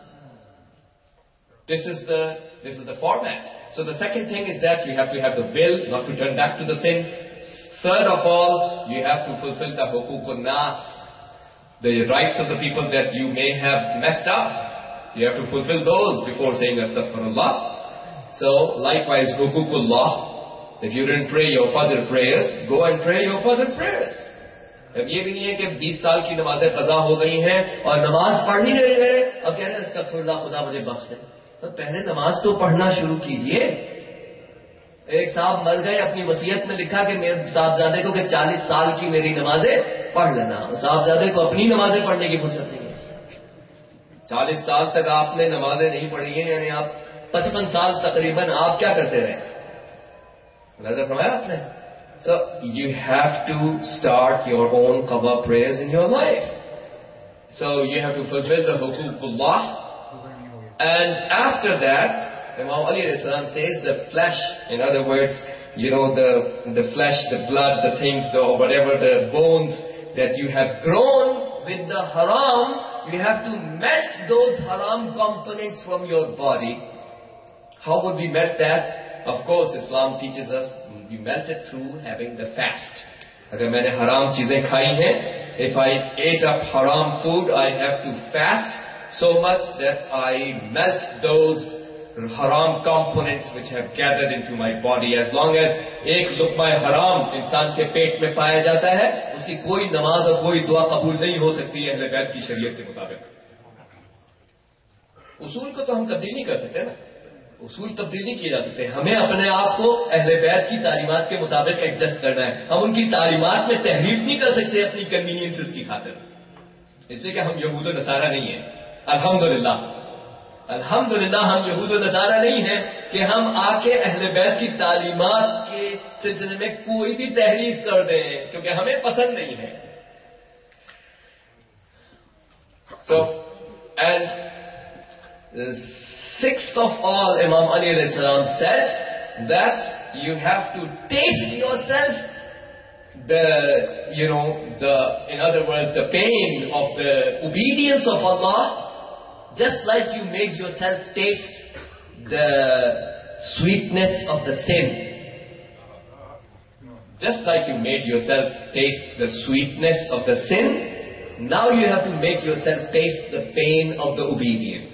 This is the format. So the second thing is that you have to have the will not to turn back to the sin. Third of all, you have to fulfill the huququn nas, the rights of the people that you may have messed up. You have to fulfill those before saying astaghfirullah. So likewise, huququllah, if you didn't pray your fajr prayers, go and pray your fajr prayers. अब ये भी नहीं है कि 20 साल की नमाजें कज़ा हो गई हैं और नमाज पढ़ ही नहीं रहे, अब कह रहे हैं अस्तगफिरुल्लाह खुदा मुझे बख्श दे। तो पहले नमाज तो पढ़ना शुरू कीजिए। एक साहब मर गए, अपनी वसीयत में लिखा कि मेरे साहबजादे को कि 40 साल की मेरी नमाजें पढ़ लेना। साहबजादे को अपनी नमाजें पढ़ने की फुर्सत नहीं है। 40 साल तक आपने नमाजें नहीं पढ़ी हैं, यानी आप 55 साल तकरीबन आप क्या करते रहे? नजर फरमाया आपने? So you have to start your own qada prayers in your life. So you have to fulfill the huququllah, and after that, Imam Ali says the flesh, in other words, the flesh, the blood, the things, whatever the bones that you have grown with the haram, you have to melt those haram components from your body. How would we melt that? Of course, Islam teaches us we melt it through having the fast. Agar maine haram cheezein khai hain, if I ate up haram food, I have to fast so much that I melt those haram components which have gathered into my body. As long as एक लुक़मा हराम इंसान के पेट में पाया जाता है, उसकी कोई नमाज और कोई दुआ कबूल नहीं हो सकती है अहले बैत की शरीयत के मुताबिक। उसूल को तो हम तब्दील नहीं कर सकते ना, उसूल तब्दील नहीं किए जा सकते। हमें अपने आप को अहले बैत की तालीमात के मुताबिक एडजस्ट करना है। हम उनकी तालीमात में तहरीफ नहीं कर सकते अपनी कन्वीनियंसेस की खातिर, इसलिए कि हम यहूद व नसारा नहीं है। अल्हम्दुलिल्लाह हम यहूद व नसारा नहीं है कि हम आके अहले बैत की तालीमात के सिलसिले में कोई भी तहरीफ कर दें, क्योंकि हमें पसंद नहीं है। So, and sixth of all, Imam Ali alayhi salam said that you have to taste yourself in other words, the pain of the obedience of Allah, just like you made yourself taste the sweetness of the sin. Just like you made yourself taste the sweetness of the sin, now you have to make yourself taste the pain of the obedience.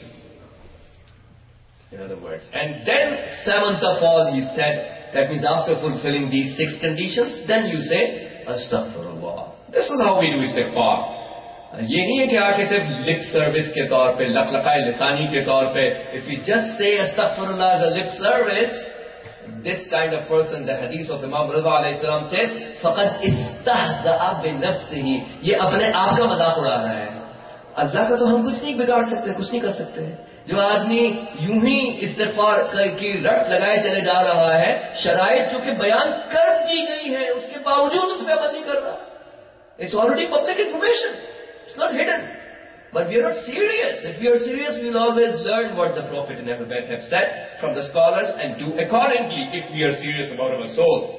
In other words. And then, seventh of all, he said, that means after fulfilling these 6 conditions, then you say, Astaghfirullah. This is how we do istighfar. ये नहीं है कि आके सिर्फ lip service के तौर पे, लखलखाए लिसानी के तौर पे, if we just say Astaghfirullah as a lip service, this kind of person, the hadith of Imam Rida alayhi salam says, فَقَدْ إِسْتَهْزَأَ بِنَفْسِهِ, ये अपने आप का मजाक उड़ा रहा है। अल्लाह का तो हम कुछ नहीं बिगाड़ सकते, कुछ नहीं कर सकते। जो आदमी यूं ही इस्तिग़फ़ार की रट लगाए चले जा रहा है, शराइत जो कि बयान कर दी गई है, उसके बावजूद उस पर अमल नहीं कर रहा। It's already public information. It's not hidden. But we are not serious. If we are serious, we will always learn what the Prophet and Ahlul Bayt have said from the scholars and do accordingly if we are serious about our soul.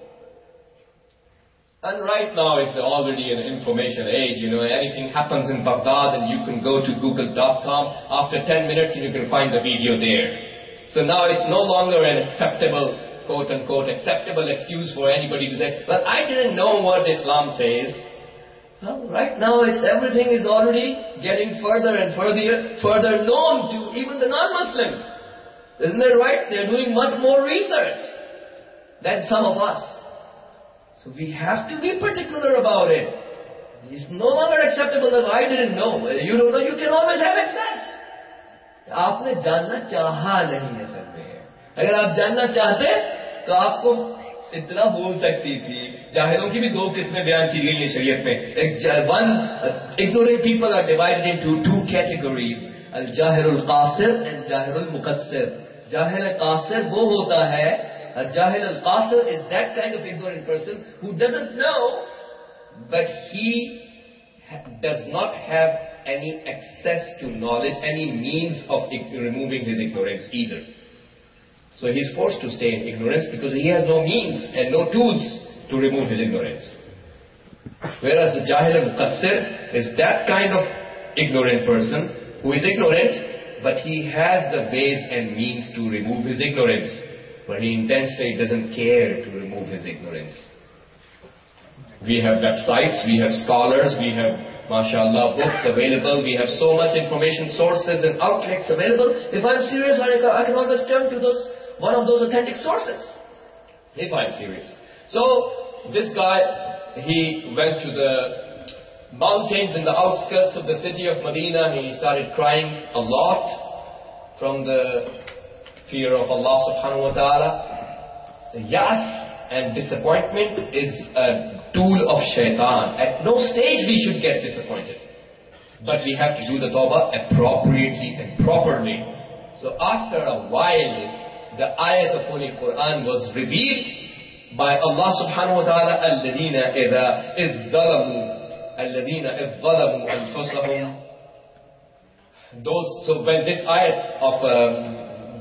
And right now it's already an information age, anything happens in Baghdad and you can go to google.com, after 10 minutes and you can find the video there. So now it's no longer an acceptable, quote unquote, acceptable excuse for anybody to say, well, I didn't know what Islam says. Well, right now everything is already getting further and further known to even the non-Muslims. Isn't that right? They're doing much more research than some of us. So we have to be particular about it. It's no longer acceptable that I didn't know. You don't know, you can always have access. आपने जानना चाहा नहीं है असल में. अगर आप जानना चाहते तो आपको इतना बोल सकती थी. जाहिरों की भी दो किस्में बयान की गई हैं शरीयत में. Ignorant people are divided into two categories. Al-Jahirul Qasir and Jahirul Muqassir. Jahil Qasir वो होता है. Al-Jahil al-Qasir is that kind of ignorant person who doesn't know, but he does not have any access to knowledge, any means of removing his ignorance either. So he is forced to stay in ignorance because he has no means and no tools to remove his ignorance. Whereas the Jahil al-Muqassir is that kind of ignorant person who is ignorant, but he has the ways and means to remove his ignorance. But he intensely doesn't care to remove his ignorance. We have websites, we have scholars, we have, mashallah, books available, we have so much information sources and outlets available. If I'm serious, I can always turn to one of those authentic sources. If I'm serious. So, this guy, he went to the mountains in the outskirts of the city of Medina. He started crying a lot from the fear of Allah subhanahu wa ta'ala. Yas and disappointment is a tool of shaitan. At no stage we should get disappointed. But we have to do the tawbah appropriately and properly. So after a while, the ayat of Holy Quran was revealed by Allah subhanahu wa ta'ala, الَّذِينَ إِذْ ظَلَمُوا أَنفُسَهُمْ. So when this ayat of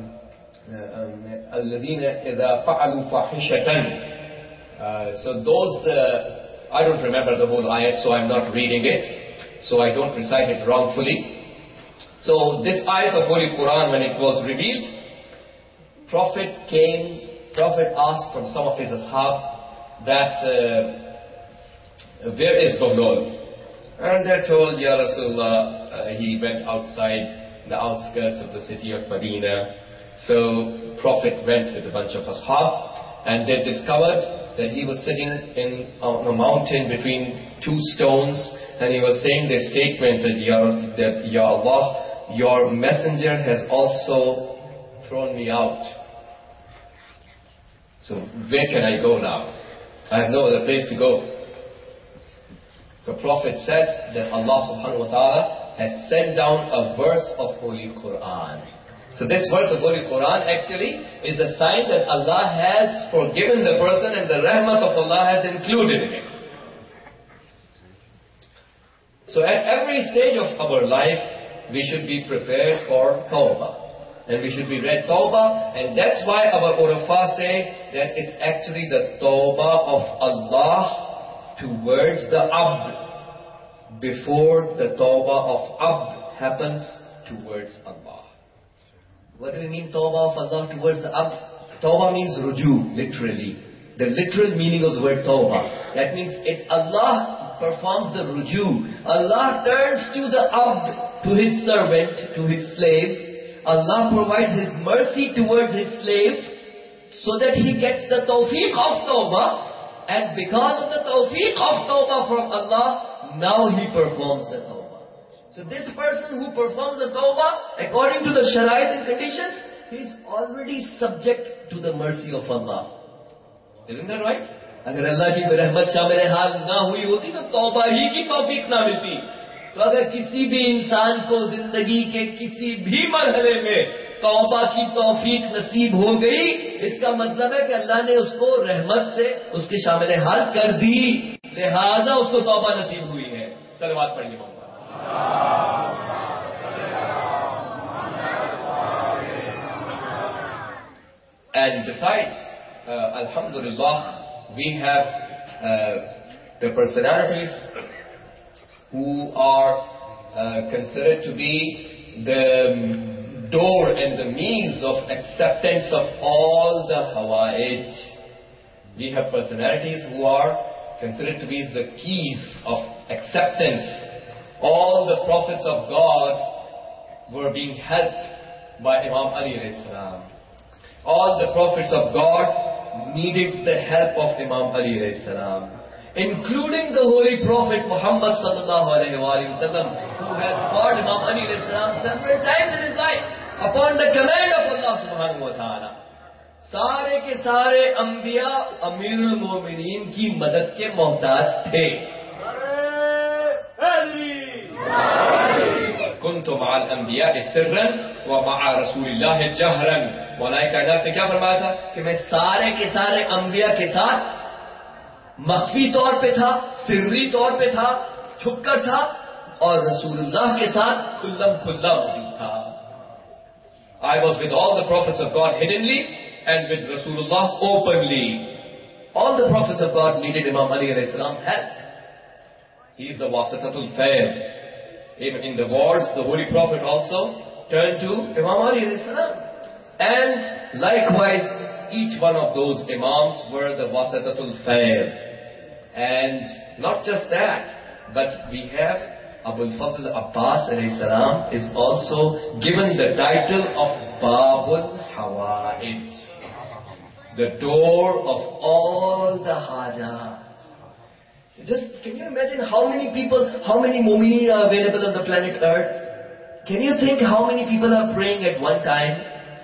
الذين إذا فعلوا فاحشة, so those I don't remember the whole ayat, so I'm not reading it, so I don't recite it wrongfully. So this ayat of Holy Quran, when it was revealed, Prophet asked from some of his ashab that where is Bahlul? And they're told, Ya Rasulullah, he went outside the outskirts of the city of Medina. So Prophet went with a bunch of ashab, and they discovered that he was sitting on a mountain between two stones, and he was saying this statement that Ya Allah, your messenger has also thrown me out. So where can I go now? I have no other place to go. So Prophet said that Allah subhanahu wa ta'ala has sent down a verse of Holy Quran. So this verse of Holy Quran actually is a sign that Allah has forgiven the person and the rahmat of Allah has included him. So at every stage of our life, we should be prepared for tawbah. And we should be read tawbah, and that's why our urafa say that it's actually the tawbah of Allah towards the abd before the tawbah of abd happens towards Allah. What do we mean tawbah of Allah towards the abd? Tawbah means ruju, literally. The literal meaning of the word tawbah. That means Allah performs the ruju. Allah turns to the abd, to his servant, to his slave. Allah provides His mercy towards His slave so that he gets the tawfiq of tawbah. And because of the tawfiq of tawbah from Allah, now he performs the tawbah. So this person who performs the tawbah, according to the sharait and conditions, he is already subject to the mercy of Allah. Isn't that right? अगर अल्लाह की रहमत शामिल हाल ना हुई होती तो तौबा ही की तौफीक ना मिलती. तो अगर किसी भी इंसान को जिंदगी के किसी भी मरहले में तौबा की तौफीक नसीब हो गई, इसका मतलब है कि अल्लाह ने उसको रहमत से उसके शामिल हाल कर दी, लिहाजा उसको तौबा नसीब हुई है. सलवात पढ़िए Mohammad. And besides, Alhamdulillah, we have the personalities who are considered to be the door and the means of acceptance of all the hawa'ij. We have personalities who are considered to be the keys of acceptance. All the prophets of God were being helped by Imam Ali alayhi salam. All the prophets of God needed the help of Imam Ali alayhi salam, including the Holy Prophet Muhammad sallallahu alayhi wa sallam, who has fought Imam Ali alayhi salam several times in his life upon the command of Allah subhanahu wa ta'ala. सारे के सारे अंबिया अमीरुल मोमिनीन की मदद के मोहताज थे. कुन्तु मअल अंबिया सिर्रन व मअ रसूलिल्लाह जहरन. मौलाए कायनात ने क्या फरमाया था कि मैं सारे के सारे अंबिया के साथ मख्फी तौर पे था, सिर्री तौर पे था, छुपकर था, और रसूलुल्लाह के साथ खुल्लम खुल्ला मौजूद था. I was with all the prophets of God hiddenly and with Rasulullah openly. All the prophets of God needed Imam Ali alayhi salam help. He is the wasatatul khair. Even in the wars, the Holy Prophet also turned to Imam Ali alayhi salam. And likewise, each one of those imams were the wasatatul khair. And not just that, but we have Abul Fadl Abbas alayhi salam is also given the title of Babul Hawa'ij, the door of all the haja. Just, can you imagine how many people, how many mu'mineen are available on the planet Earth? Can you think how many people are praying at one time?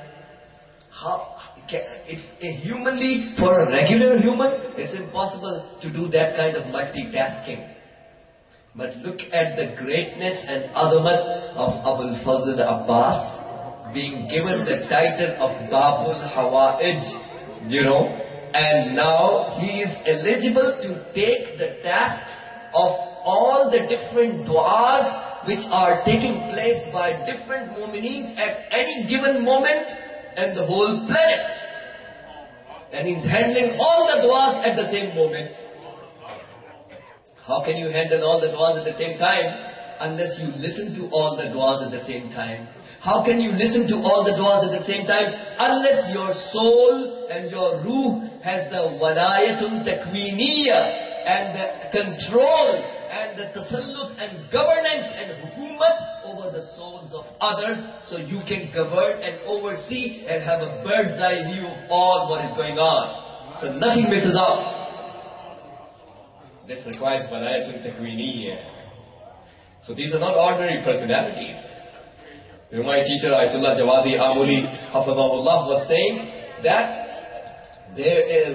It's humanly, for a regular human, it's impossible to do that kind of multitasking. But look at the greatness and azamat of Abul Fadl Abbas being given the title of Babul Hawa'ij, and now he is eligible to take the tasks of all the different du'as which are taking place by different mu'mineens at any given moment in the whole planet. And he's handling all the du'as at the same moment. How can you handle all the du'as at the same time unless you listen to all the du'as at the same time? How can you listen to all the du'as at the same time unless your soul and your ruh has the walayatul takwiniya and the control and the tasallut and governance and hukumat over the souls of others, so you can govern and oversee and have a bird's eye view of all what is going on, so nothing misses out. This requires walayatul takwiniya. So these are not ordinary personalities. My teacher Ayatollah Jawadi Amuli Hafidhahullah was saying that there is,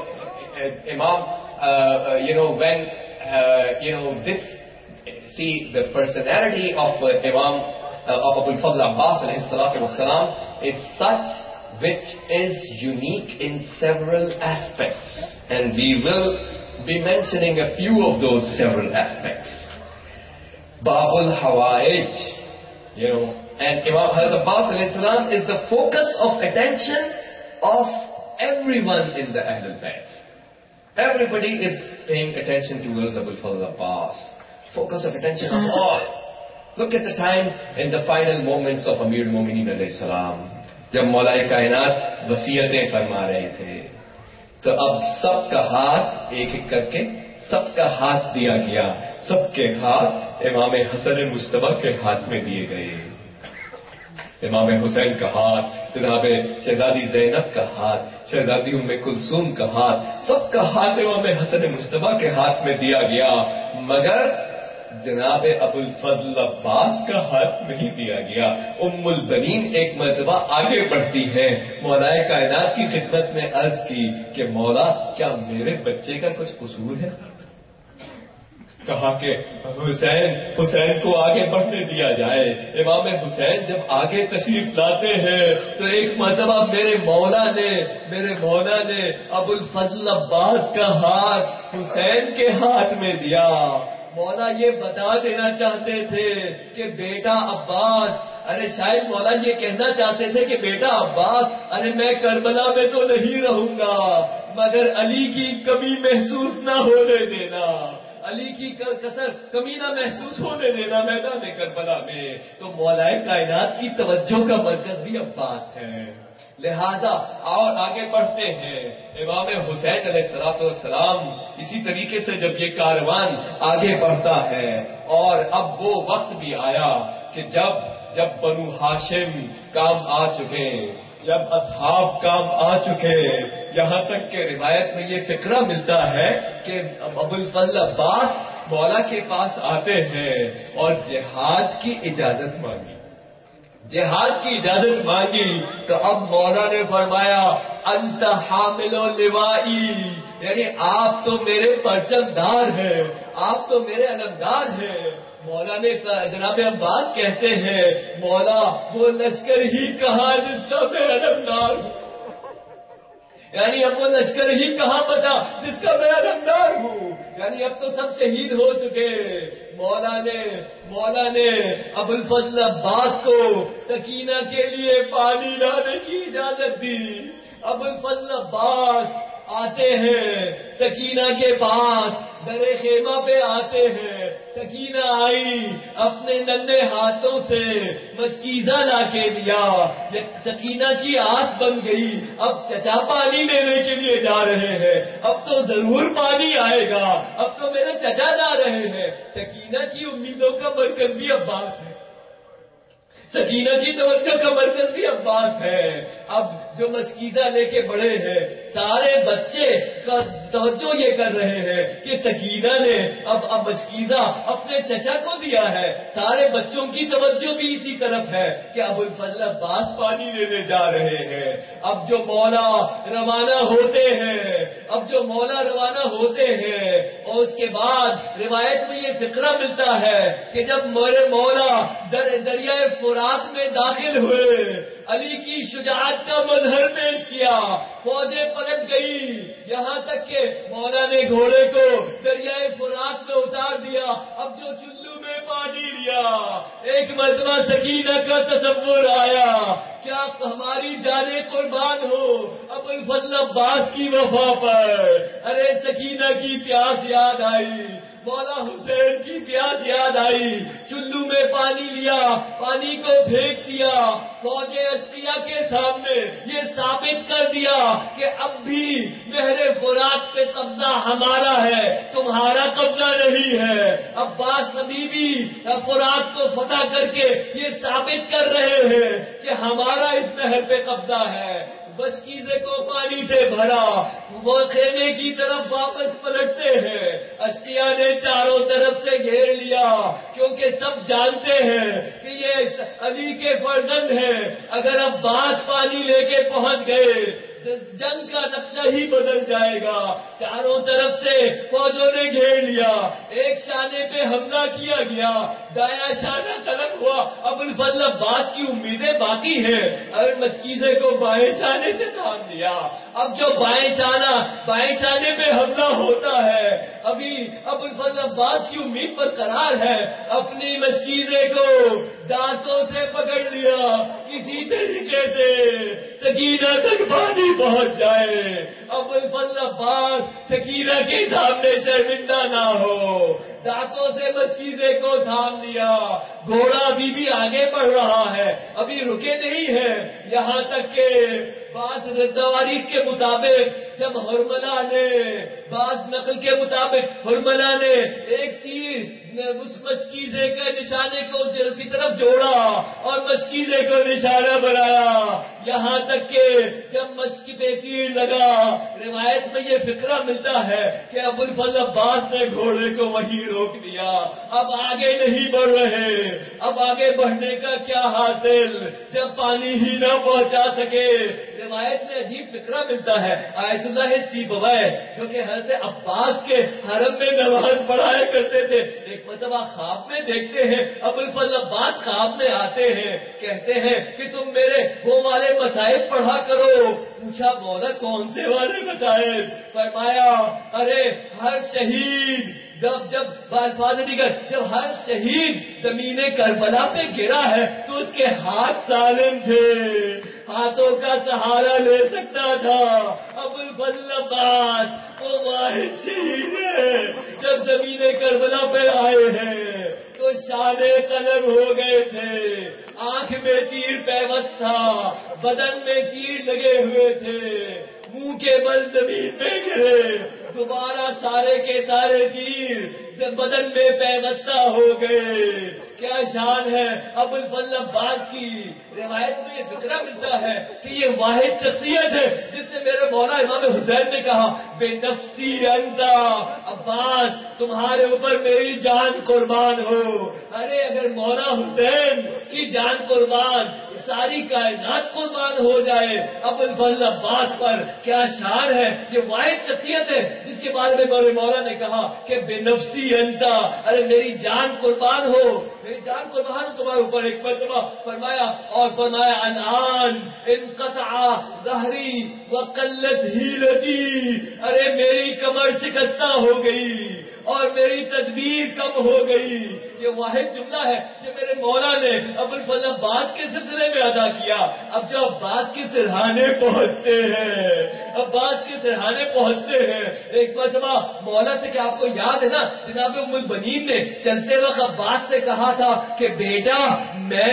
Imam, when see the personality of Imam of Abul Fadl Abbas alayhi salatu wassalam is such which is unique in several aspects, and we will be mentioning a few of those several aspects. Babul Hawa'ij, and Imam Hazrat Abbas alayhi salam is the focus of attention of everyone in the Ahlul Bayt. Everybody is paying attention towards Abul Fadl Abbas. Focus of attention of all. Look at the time in the final moments of Amir al-Mu'mineen alayhi salam. जब मौलाए कायनात वसीयतें फरमा रहे थे, तो अब सबका हाथ एक एक करके सबका हाथ दिया गया. सबके हाथ इमाम हसन मुस्तफा के हाथ में दिए गए. इमाम हुसैन का हाथ, जनाब शहजादी ज़ैनब का हाथ, शहजादी उम्मे कुलसूम का हाथ, सबका हाथ इमाम हसन मुस्तफा के हाथ में दिया गया, मगर जनाब अबुल फजल अब्बास का हाथ नहीं दिया गया. उम्मुल बनीन एक मर्तबा आगे बढ़ती है, मौलाए कायनात की खिदमत में अर्ज की कि मौला, क्या मेरे बच्चे का कुछ कसूर है? कहा कि हुसैन को आगे बढ़ने दिया जाए. इमाम हुसैन जब आगे तशरीफ लाते हैं तो एक मर्तबा मेरे मौला ने अबुल फजल अब्बास का हाथ हुसैन के हाथ में दिया. مولا یہ بتا دینا چاہتے تھے کہ بیٹا عباس، ارے شاید مولا یہ کہنا چاہتے تھے کہ بیٹا عباس، ارے میں کربلا میں تو نہیں رہوں گا، مگر علی کی کمی محسوس نہ ہونے دینا، علی کی کمی نہ محسوس ہونے دینا میدان کربلا میں۔ تو مولا کائنات کی توجہ کا مرکز بھی عباس ہے۔ لہذا اور آگے بڑھتے ہیں، امام حسین علیہ السلام اسی طریقے سے جب یہ کاروان آگے بڑھتا ہے، اور اب وہ وقت بھی آیا کہ جب بنو ہاشم کام آ چکے، جب اصحاب کام آ چکے، یہاں تک کہ روایت میں یہ فقرہ ملتا ہے کہ ابو الفضل عباس مولا کے پاس آتے ہیں اور جہاد کی اجازت مانگی، جہاد کی اجازت مانگی، تو اب مولا نے فرمایا انت حامل لوائی، یعنی آپ تو میرے پرچم دار ہیں، آپ تو میرے علمدار ہیں۔ مولا نے جناب عباس کہتے ہیں مولا وہ لشکر ہی کہاں جس کا میں علمدار ہوں، یعنی اب وہ لشکر ہی کہاں بچا جس کا میں علمدار ہوں، یعنی اب تو سب شہید ہو چکے۔ مولا نے ابو الفضل عباس کو سکینہ کے لیے پانی لانے کی اجازت دی۔ ابو الفضل عباس آتے ہیں سکینہ کے پاس، درے خیمہ پہ آتے ہیں، سکینہ آئی، اپنے ننھے ہاتھوں سے مشکیزہ لا کے دیا، سکینہ کی آس بن گئی، اب چچا پانی لینے کے لیے جا رہے ہیں، اب تو ضرور پانی آئے گا، اب تو میرے چچا جا رہے ہیں۔ سکینہ کی امیدوں کا مرکز بھی عباس ہے، سکینہ کی توجہ کا مرکز بھی عباس ہے۔ اب جو مشکیزہ لے کے بڑے ہیں، سارے بچے کا توجہ یہ کر رہے ہیں کہ سکینہ نے اب مشکیزہ اپنے چچا کو دیا ہے، سارے بچوں کی توجہ بھی اسی طرف ہے کہ ابو الفضل عباس پانی لینے جا رہے ہیں۔ اب جو مولا روانہ ہوتے ہیں اور اس کے بعد روایت میں یہ فقرہ ملتا ہے کہ جب میرے مولا دریائے فرات میں داخل ہوئے، علی کی شجاعت کا مظہر پیش کیا، فوجیں پلٹ گئی، یہاں تک کہ مولا نے گھوڑے کو دریائے فرات میں اتار دیا، اب جو چلو میں پانی لیا، ایک مرتبہ سکینہ کا تصور آیا، کیا ہماری جانیں قربان ہو ابو الفضل عباس کی وفا پر؟ ارے سکینہ کی پیاس یاد آئی، مولا حسین کی پیاس یاد آئی، چلو میں پانی لیا، پانی کو پھینک دیا، فوج اشقیہ کے سامنے یہ ثابت کر دیا کہ اب بھی نہر فرات پہ قبضہ ہمارا ہے، تمہارا قبضہ نہیں ہے۔ عباس حبیبی فرات کو فتح کر کے یہ ثابت کر رہے ہیں کہ ہمارا اس نہر پہ قبضہ ہے۔ مشکیزے کو پانی سے بھرا، وہ خیمے کی طرف واپس پلٹتے ہیں، اشقیہ نے چاروں طرف سے گھیر لیا، کیونکہ سب جانتے ہیں کہ یہ علی کے فرزند ہیں، اگر عباس پانی لے کے پہنچ گئے جنگ کا نقشہ ہی بدل جائے گا۔ چاروں طرف سے فوجوں نے گھیر لیا، ایک شانے پہ حملہ کیا گیا، دایاں شانہ قلم ہوا، ابو الفضل عباس کی امیدیں باقی ہیں، اور مشکیزے کو بائیں شانے سے تھام دیا۔ اب جو بائیں شانے پہ حملہ ہوتا ہے، ابھی ابو الفضل عباس کی امید پر قرار ہے، اپنی مشکیزے کو دانتوں سے پکڑ لیا، کسی طریقے سے سکینہ تک پانی پہنچ جائے، ابو الفضل عباس سکینہ کے سامنے شرمندہ نہ ہو، دانتوں سے مشکیزے کو تھام لیا۔ گھوڑا ابھی بھی آگے بڑھ رہا ہے، ابھی رکے نہیں ہے، یہاں تک کہ بعض تواریخ کے مطابق جب بعض نقل کے مطابق ہرملہ نے ایک تیر اس مشکیزے کے نشانے کی طرف جوڑا اور مشکیزے کو نشانہ بنایا، یہاں تک کہ جب مشکی پہ تیر لگا، روایت میں یہ فقرہ ملتا ہے کہ ابو الفضل عباس نے گھوڑے کو وہیں روک دیا، اب آگے نہیں بڑھ رہے، اب آگے بڑھنے کا کیا حاصل جب پانی ہی نہ پہنچا سکے۔ روایت میں عجیب فقرہ ملتا ہے، آیت اللہ سیبویہ جو کہ حضرت عباس کے حرم میں نماز پڑھایا کرتے تھے، ایک مرتبہ خواب میں دیکھتے ہیں ابو الفضل عباس خواب میں آتے ہیں، کہتے ہیں کہ تم میرے وہ والے مصائب پڑھا کرو۔ پوچھا مولا کون سے والے مصائب؟ فرمایا ارے ہر شہید جب الفاظ دیگر جب ہر شہید زمین کربلا پہ گرا ہے تو اس کے ہاتھ سالم تھے, ہاتھوں کا سہارا لے سکتا تھا. ابوالفضل عباس وہ واحد شہید ہے جب زمین کربلا پہ آئے ہیں تو شانے قلم ہو گئے تھے, آنکھ میں تیر پیوست تھا, بدن میں تیر لگے ہوئے تھے, منہ کے بل زمین پہ گرے, دوبارہ سارے کے سارے تیر بدن میں پیوستہ ہو گئے. کیا شان ہے ابوالفضل عباس کی. روایت میں یہ فکرہ ملتا ہے کہ یہ واحد شخصیت ہے جس سے میرے مولا امام حسین نے کہا بے نفسی انتا عباس, تمہارے اوپر میری جان قربان ہو. ارے اگر مولا حسین کی جان قربان, ساری کائنات قربان ہو جائے ابوالفضل عباس پر, کیا شان ہے. یہ واحد شخصیت ہے جس کے بارے میں میرے مولا نے کہا کہ بے نفسی انتا, ارے میری جان قربان ہو, میری جان قربان ہو تمہارے اوپر. ایک مرتبہ فرمایا اور فرمایا الان انقطع ظہری وقلت حیلتی, ارے میری کمر شکستہ ہو گئی اور میری تدبیر کم ہو گئی. یہ واحد جملہ ہے جو میرے مولا نے ابوالفضل عباس کے سلسلے میں ادا کیا. اب جو عباس کے سرہانے پہنچتے ہیں, عباس کے سرہانے پہنچتے ہیں, ایک مرتبہ مولا سے کہ آپ کو یاد ہے نا جناب ام البنین نے چلتے وقت عباس سے کہا تھا کہ بیٹا میں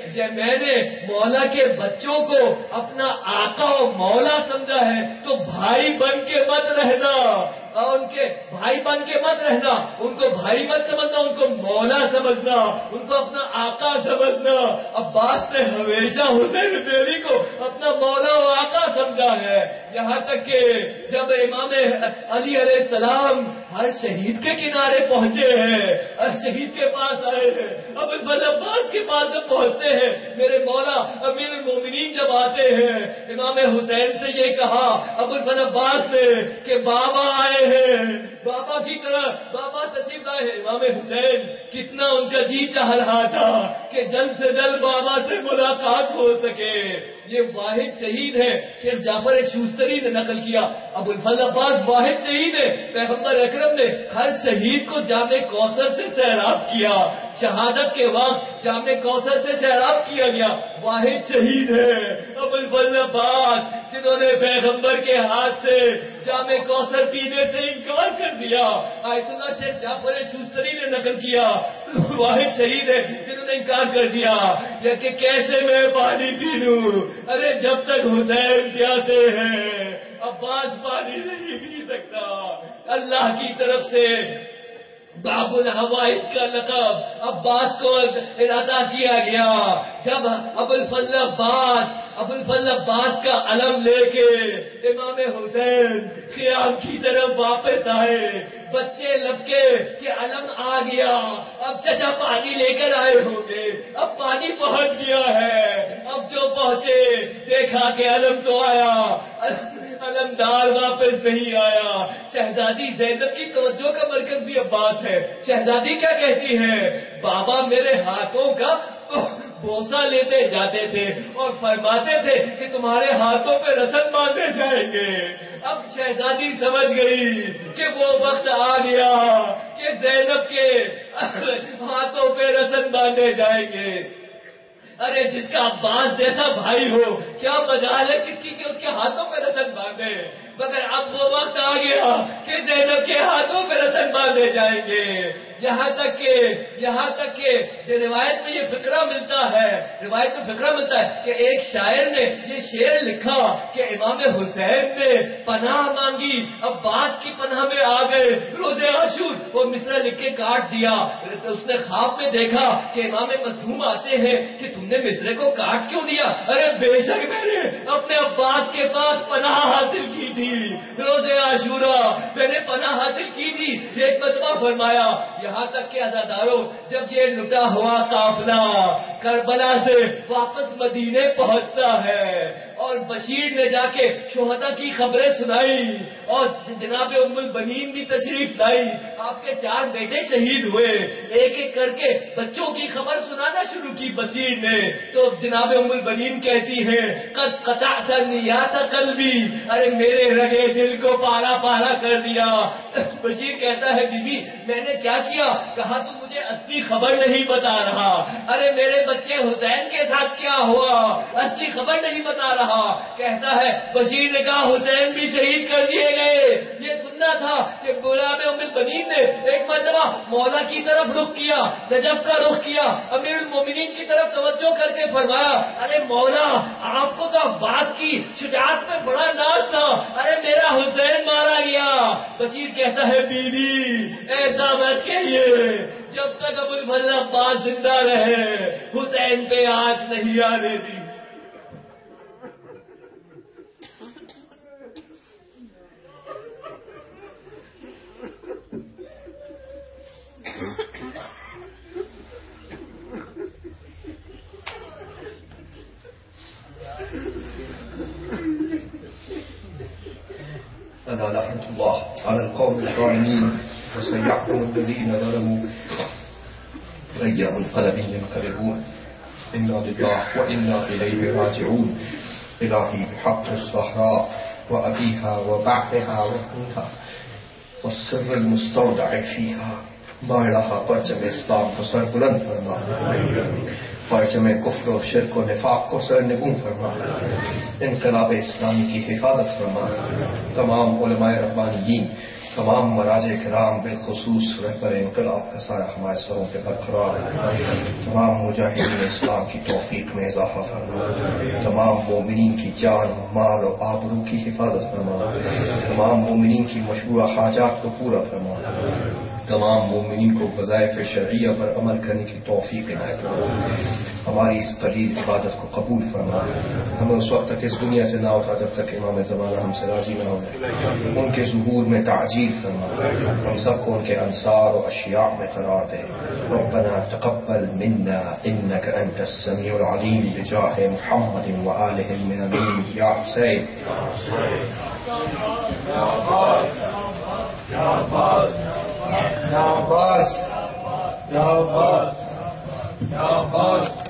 نے مولا کے بچوں کو اپنا آقا و مولا سمجھا ہے تو بھائی بن کے مت رہنا, اور ان کے بھائی بن کے مت رہنا, ان کو بھائی مت سمجھنا, ان کو مولا سمجھنا, ان کو اپنا آقا سمجھنا. عباس نے ہمیشہ حسین بیری کو اپنا مولا و آقا سمجھا ہے. یہاں تک کہ جب امام علی علیہ السلام ہر شہید کے کنارے پہنچے ہیں, ہر شہید کے پاس آئے ہیں, ابوالفضل عباس کے پاس جب پہنچتے ہیں, میرے مولا امیر المومنین جب آتے ہیں, امام حسین سے یہ کہا ابوالفضل عباس نے کہ بابا آئے ہیں, بابا کی طرح بابا تشریف لائے ہیں. امام حسین کتنا ان کا جی چاہ رہا تھا کہ جلد سے جلد بابا سے ملاقات ہو سکے. یہ واحد شہید ہے. شیخ جعفر شوستری نے نقل کیا ابوالفضل عباس واحد شہید ہے. پیغمبر اکرم نے ہر شہید کو جامع کوثر سے سیراب کیا, شہادت کے وقت جامع کوثر سے سیراب کیا گیا. واحد شہید ہے ابوالفضل عباس جنہوں نے پیغمبر کے ہاتھ سے جامع کوثر پینے سے انکار کر دیا. آیت اللہ شیخ جعفر شوستری نے نقل کیا واحد شہید ہے جنہوں نے انکار کر دیا یا کہ کیسے میں پانی پی لوں. ارے جب تک حسین پیاسے ہیں عباس پانی نہیں پی سکتا. اللہ کی طرف سے باب الحوائج کا لقب عباس کو ارادہ کیا گیا. جب ابوالفضل عباس کا علم لے کے امام حسین خیام کی طرف واپس آئے, بچے لپکے کہ علم آ گیا, اب چچا پانی لے کر آئے ہوں گے, اب پانی پہنچ گیا ہے. اب جو پہنچے دیکھا کہ علم تو آیا, علمدار واپس نہیں آیا. شہزادی زینب کی توجہ کا مرکز بھی عباس ہے. شہزادی کیا کہتی ہے, بابا میرے ہاتھوں کا بوسہ لیتے جاتے تھے اور فرماتے تھے کہ تمہارے ہاتھوں پہ رسن باندھے جائیں گے. اب شہزادی سمجھ گئی کہ وہ وقت آ گیا کہ زینب کے ہاتھوں پہ رسن باندھے جائیں گے. ارے جس کا عباس جیسا بھائی ہو کیا مجال ہے کس کی کہ اس کے ہاتھوں پہ رسن باندھے, مگر اب وہ وقت آ گیا کہ زینب کے ہاتھوں پہ رسن باندھے جائیں گے. یہاں تک کہ روایت میں یہ فکرہ ملتا ہے کہ ایک شاعر نے یہ شعر لکھا کہ امام حسین نے پناہ مانگی, عباس کی پناہ میں آ گئے, روز عاشور وہ مصرع لکھ کے کاٹ دیا. اس نے خواب میں دیکھا کہ امام مظلوم آتے ہیں کہ تم نے مصرع کو کاٹ کیوں دیا. ارے بے شک میں نے اپنے عباس کے پاس پناہ حاصل کی تھی, روز عاشورہ میں نے پناہ حاصل کی تھی. ایک مرتبہ فرمایا یہاں تک کہ عزاداروں جب یہ لٹا ہوا قافلہ کربلا سے واپس مدینے پہنچتا ہے اور بشیر نے جا کے شہداء کی خبریں سنائی اور جناب ام البنین بھی تشریف لائی. آپ کے 4 بیٹے شہید ہوئے. ایک ایک کر کے بچوں کی خبر سنانا شروع کی بشیر نے. تو جناب ام البنین کہتی ہے قد قطعت نیات قلبی, ارے میرے رگے دل کو پارا پارا کر دیا. بشیر کہتا ہے بی بی میں نے کیا کیا؟ کہا تو مجھے اصلی خبر نہیں بتا رہا. ارے میرے بچے حسین کے ساتھ کیا ہوا اصلی خبر نہیں بتا رہا. کہتا ہے بشیر نے کہا حسین بھی شہید کر دیے گئے. یہ سننا تھا کہ غلام ام البنین نے ایک مرتبہ مولا کی طرف رخ کیا, نجف کا رخ کیا, امیر المومنین کی طرف توجہ کر کے فرمایا ارے مولا آپ کو تو عباس کی شجاعت میں بڑا ناز تھا, ارے میرا حسین مارا گیا. بشیر کہتا ہے بی بی ایسا مت کہیے, جب تک ابو الفضل عباس زندہ رہے حسین پہ آنچ نہیں آنے دی. ألا لعنة الله على القوم الظالمين وسيحكم الذين ظلموا أي منقلب ينقلبون إنا لله وإنا إليه راجعون. إلهي بحق الزهراء وأبيها وبعدها وابنها والسر المستودع فيها مائلها پرچم اسلام کو سر بلند فرما, پرچم کفر و شرک و نفاق کو سر نگوں فرما, انقلاب اسلامی کی حفاظت فرما. تمام علماء ربانیین, تمام مراجع کرام بالخصوص رہبر انقلاب کا سایہ ہمارے سروں پہ برقرار ہے. تمام مجاہدین اسلام کی توفیق میں اضافہ فرما. تمام مومنین کی جان و مال و آبرو کی حفاظت فرما. تمام مومنین کی مشروع حاجات کو پورا فرما. تمام مومنین کو وظائف شرعیہ پر عمل کرنے کی توفیق عنایت فرما. ہماری اس قلیل عبادت کو قبول فرما. ہمیں اس وقت تک اس دنیا سے نہ اٹھا جب تک امام زمانہ ہم سے راضی نہ ہو. ان کے ظہور میں تعجیل فرما. ہم سب کو ان کے انصار و اشیاء میں قرار دے. ربنا تقبل منا انك انت السميع العليم بجاہ محمد وآلہ المنامین. یا حسین یا عباس یا عباس یا عباس یا عباس.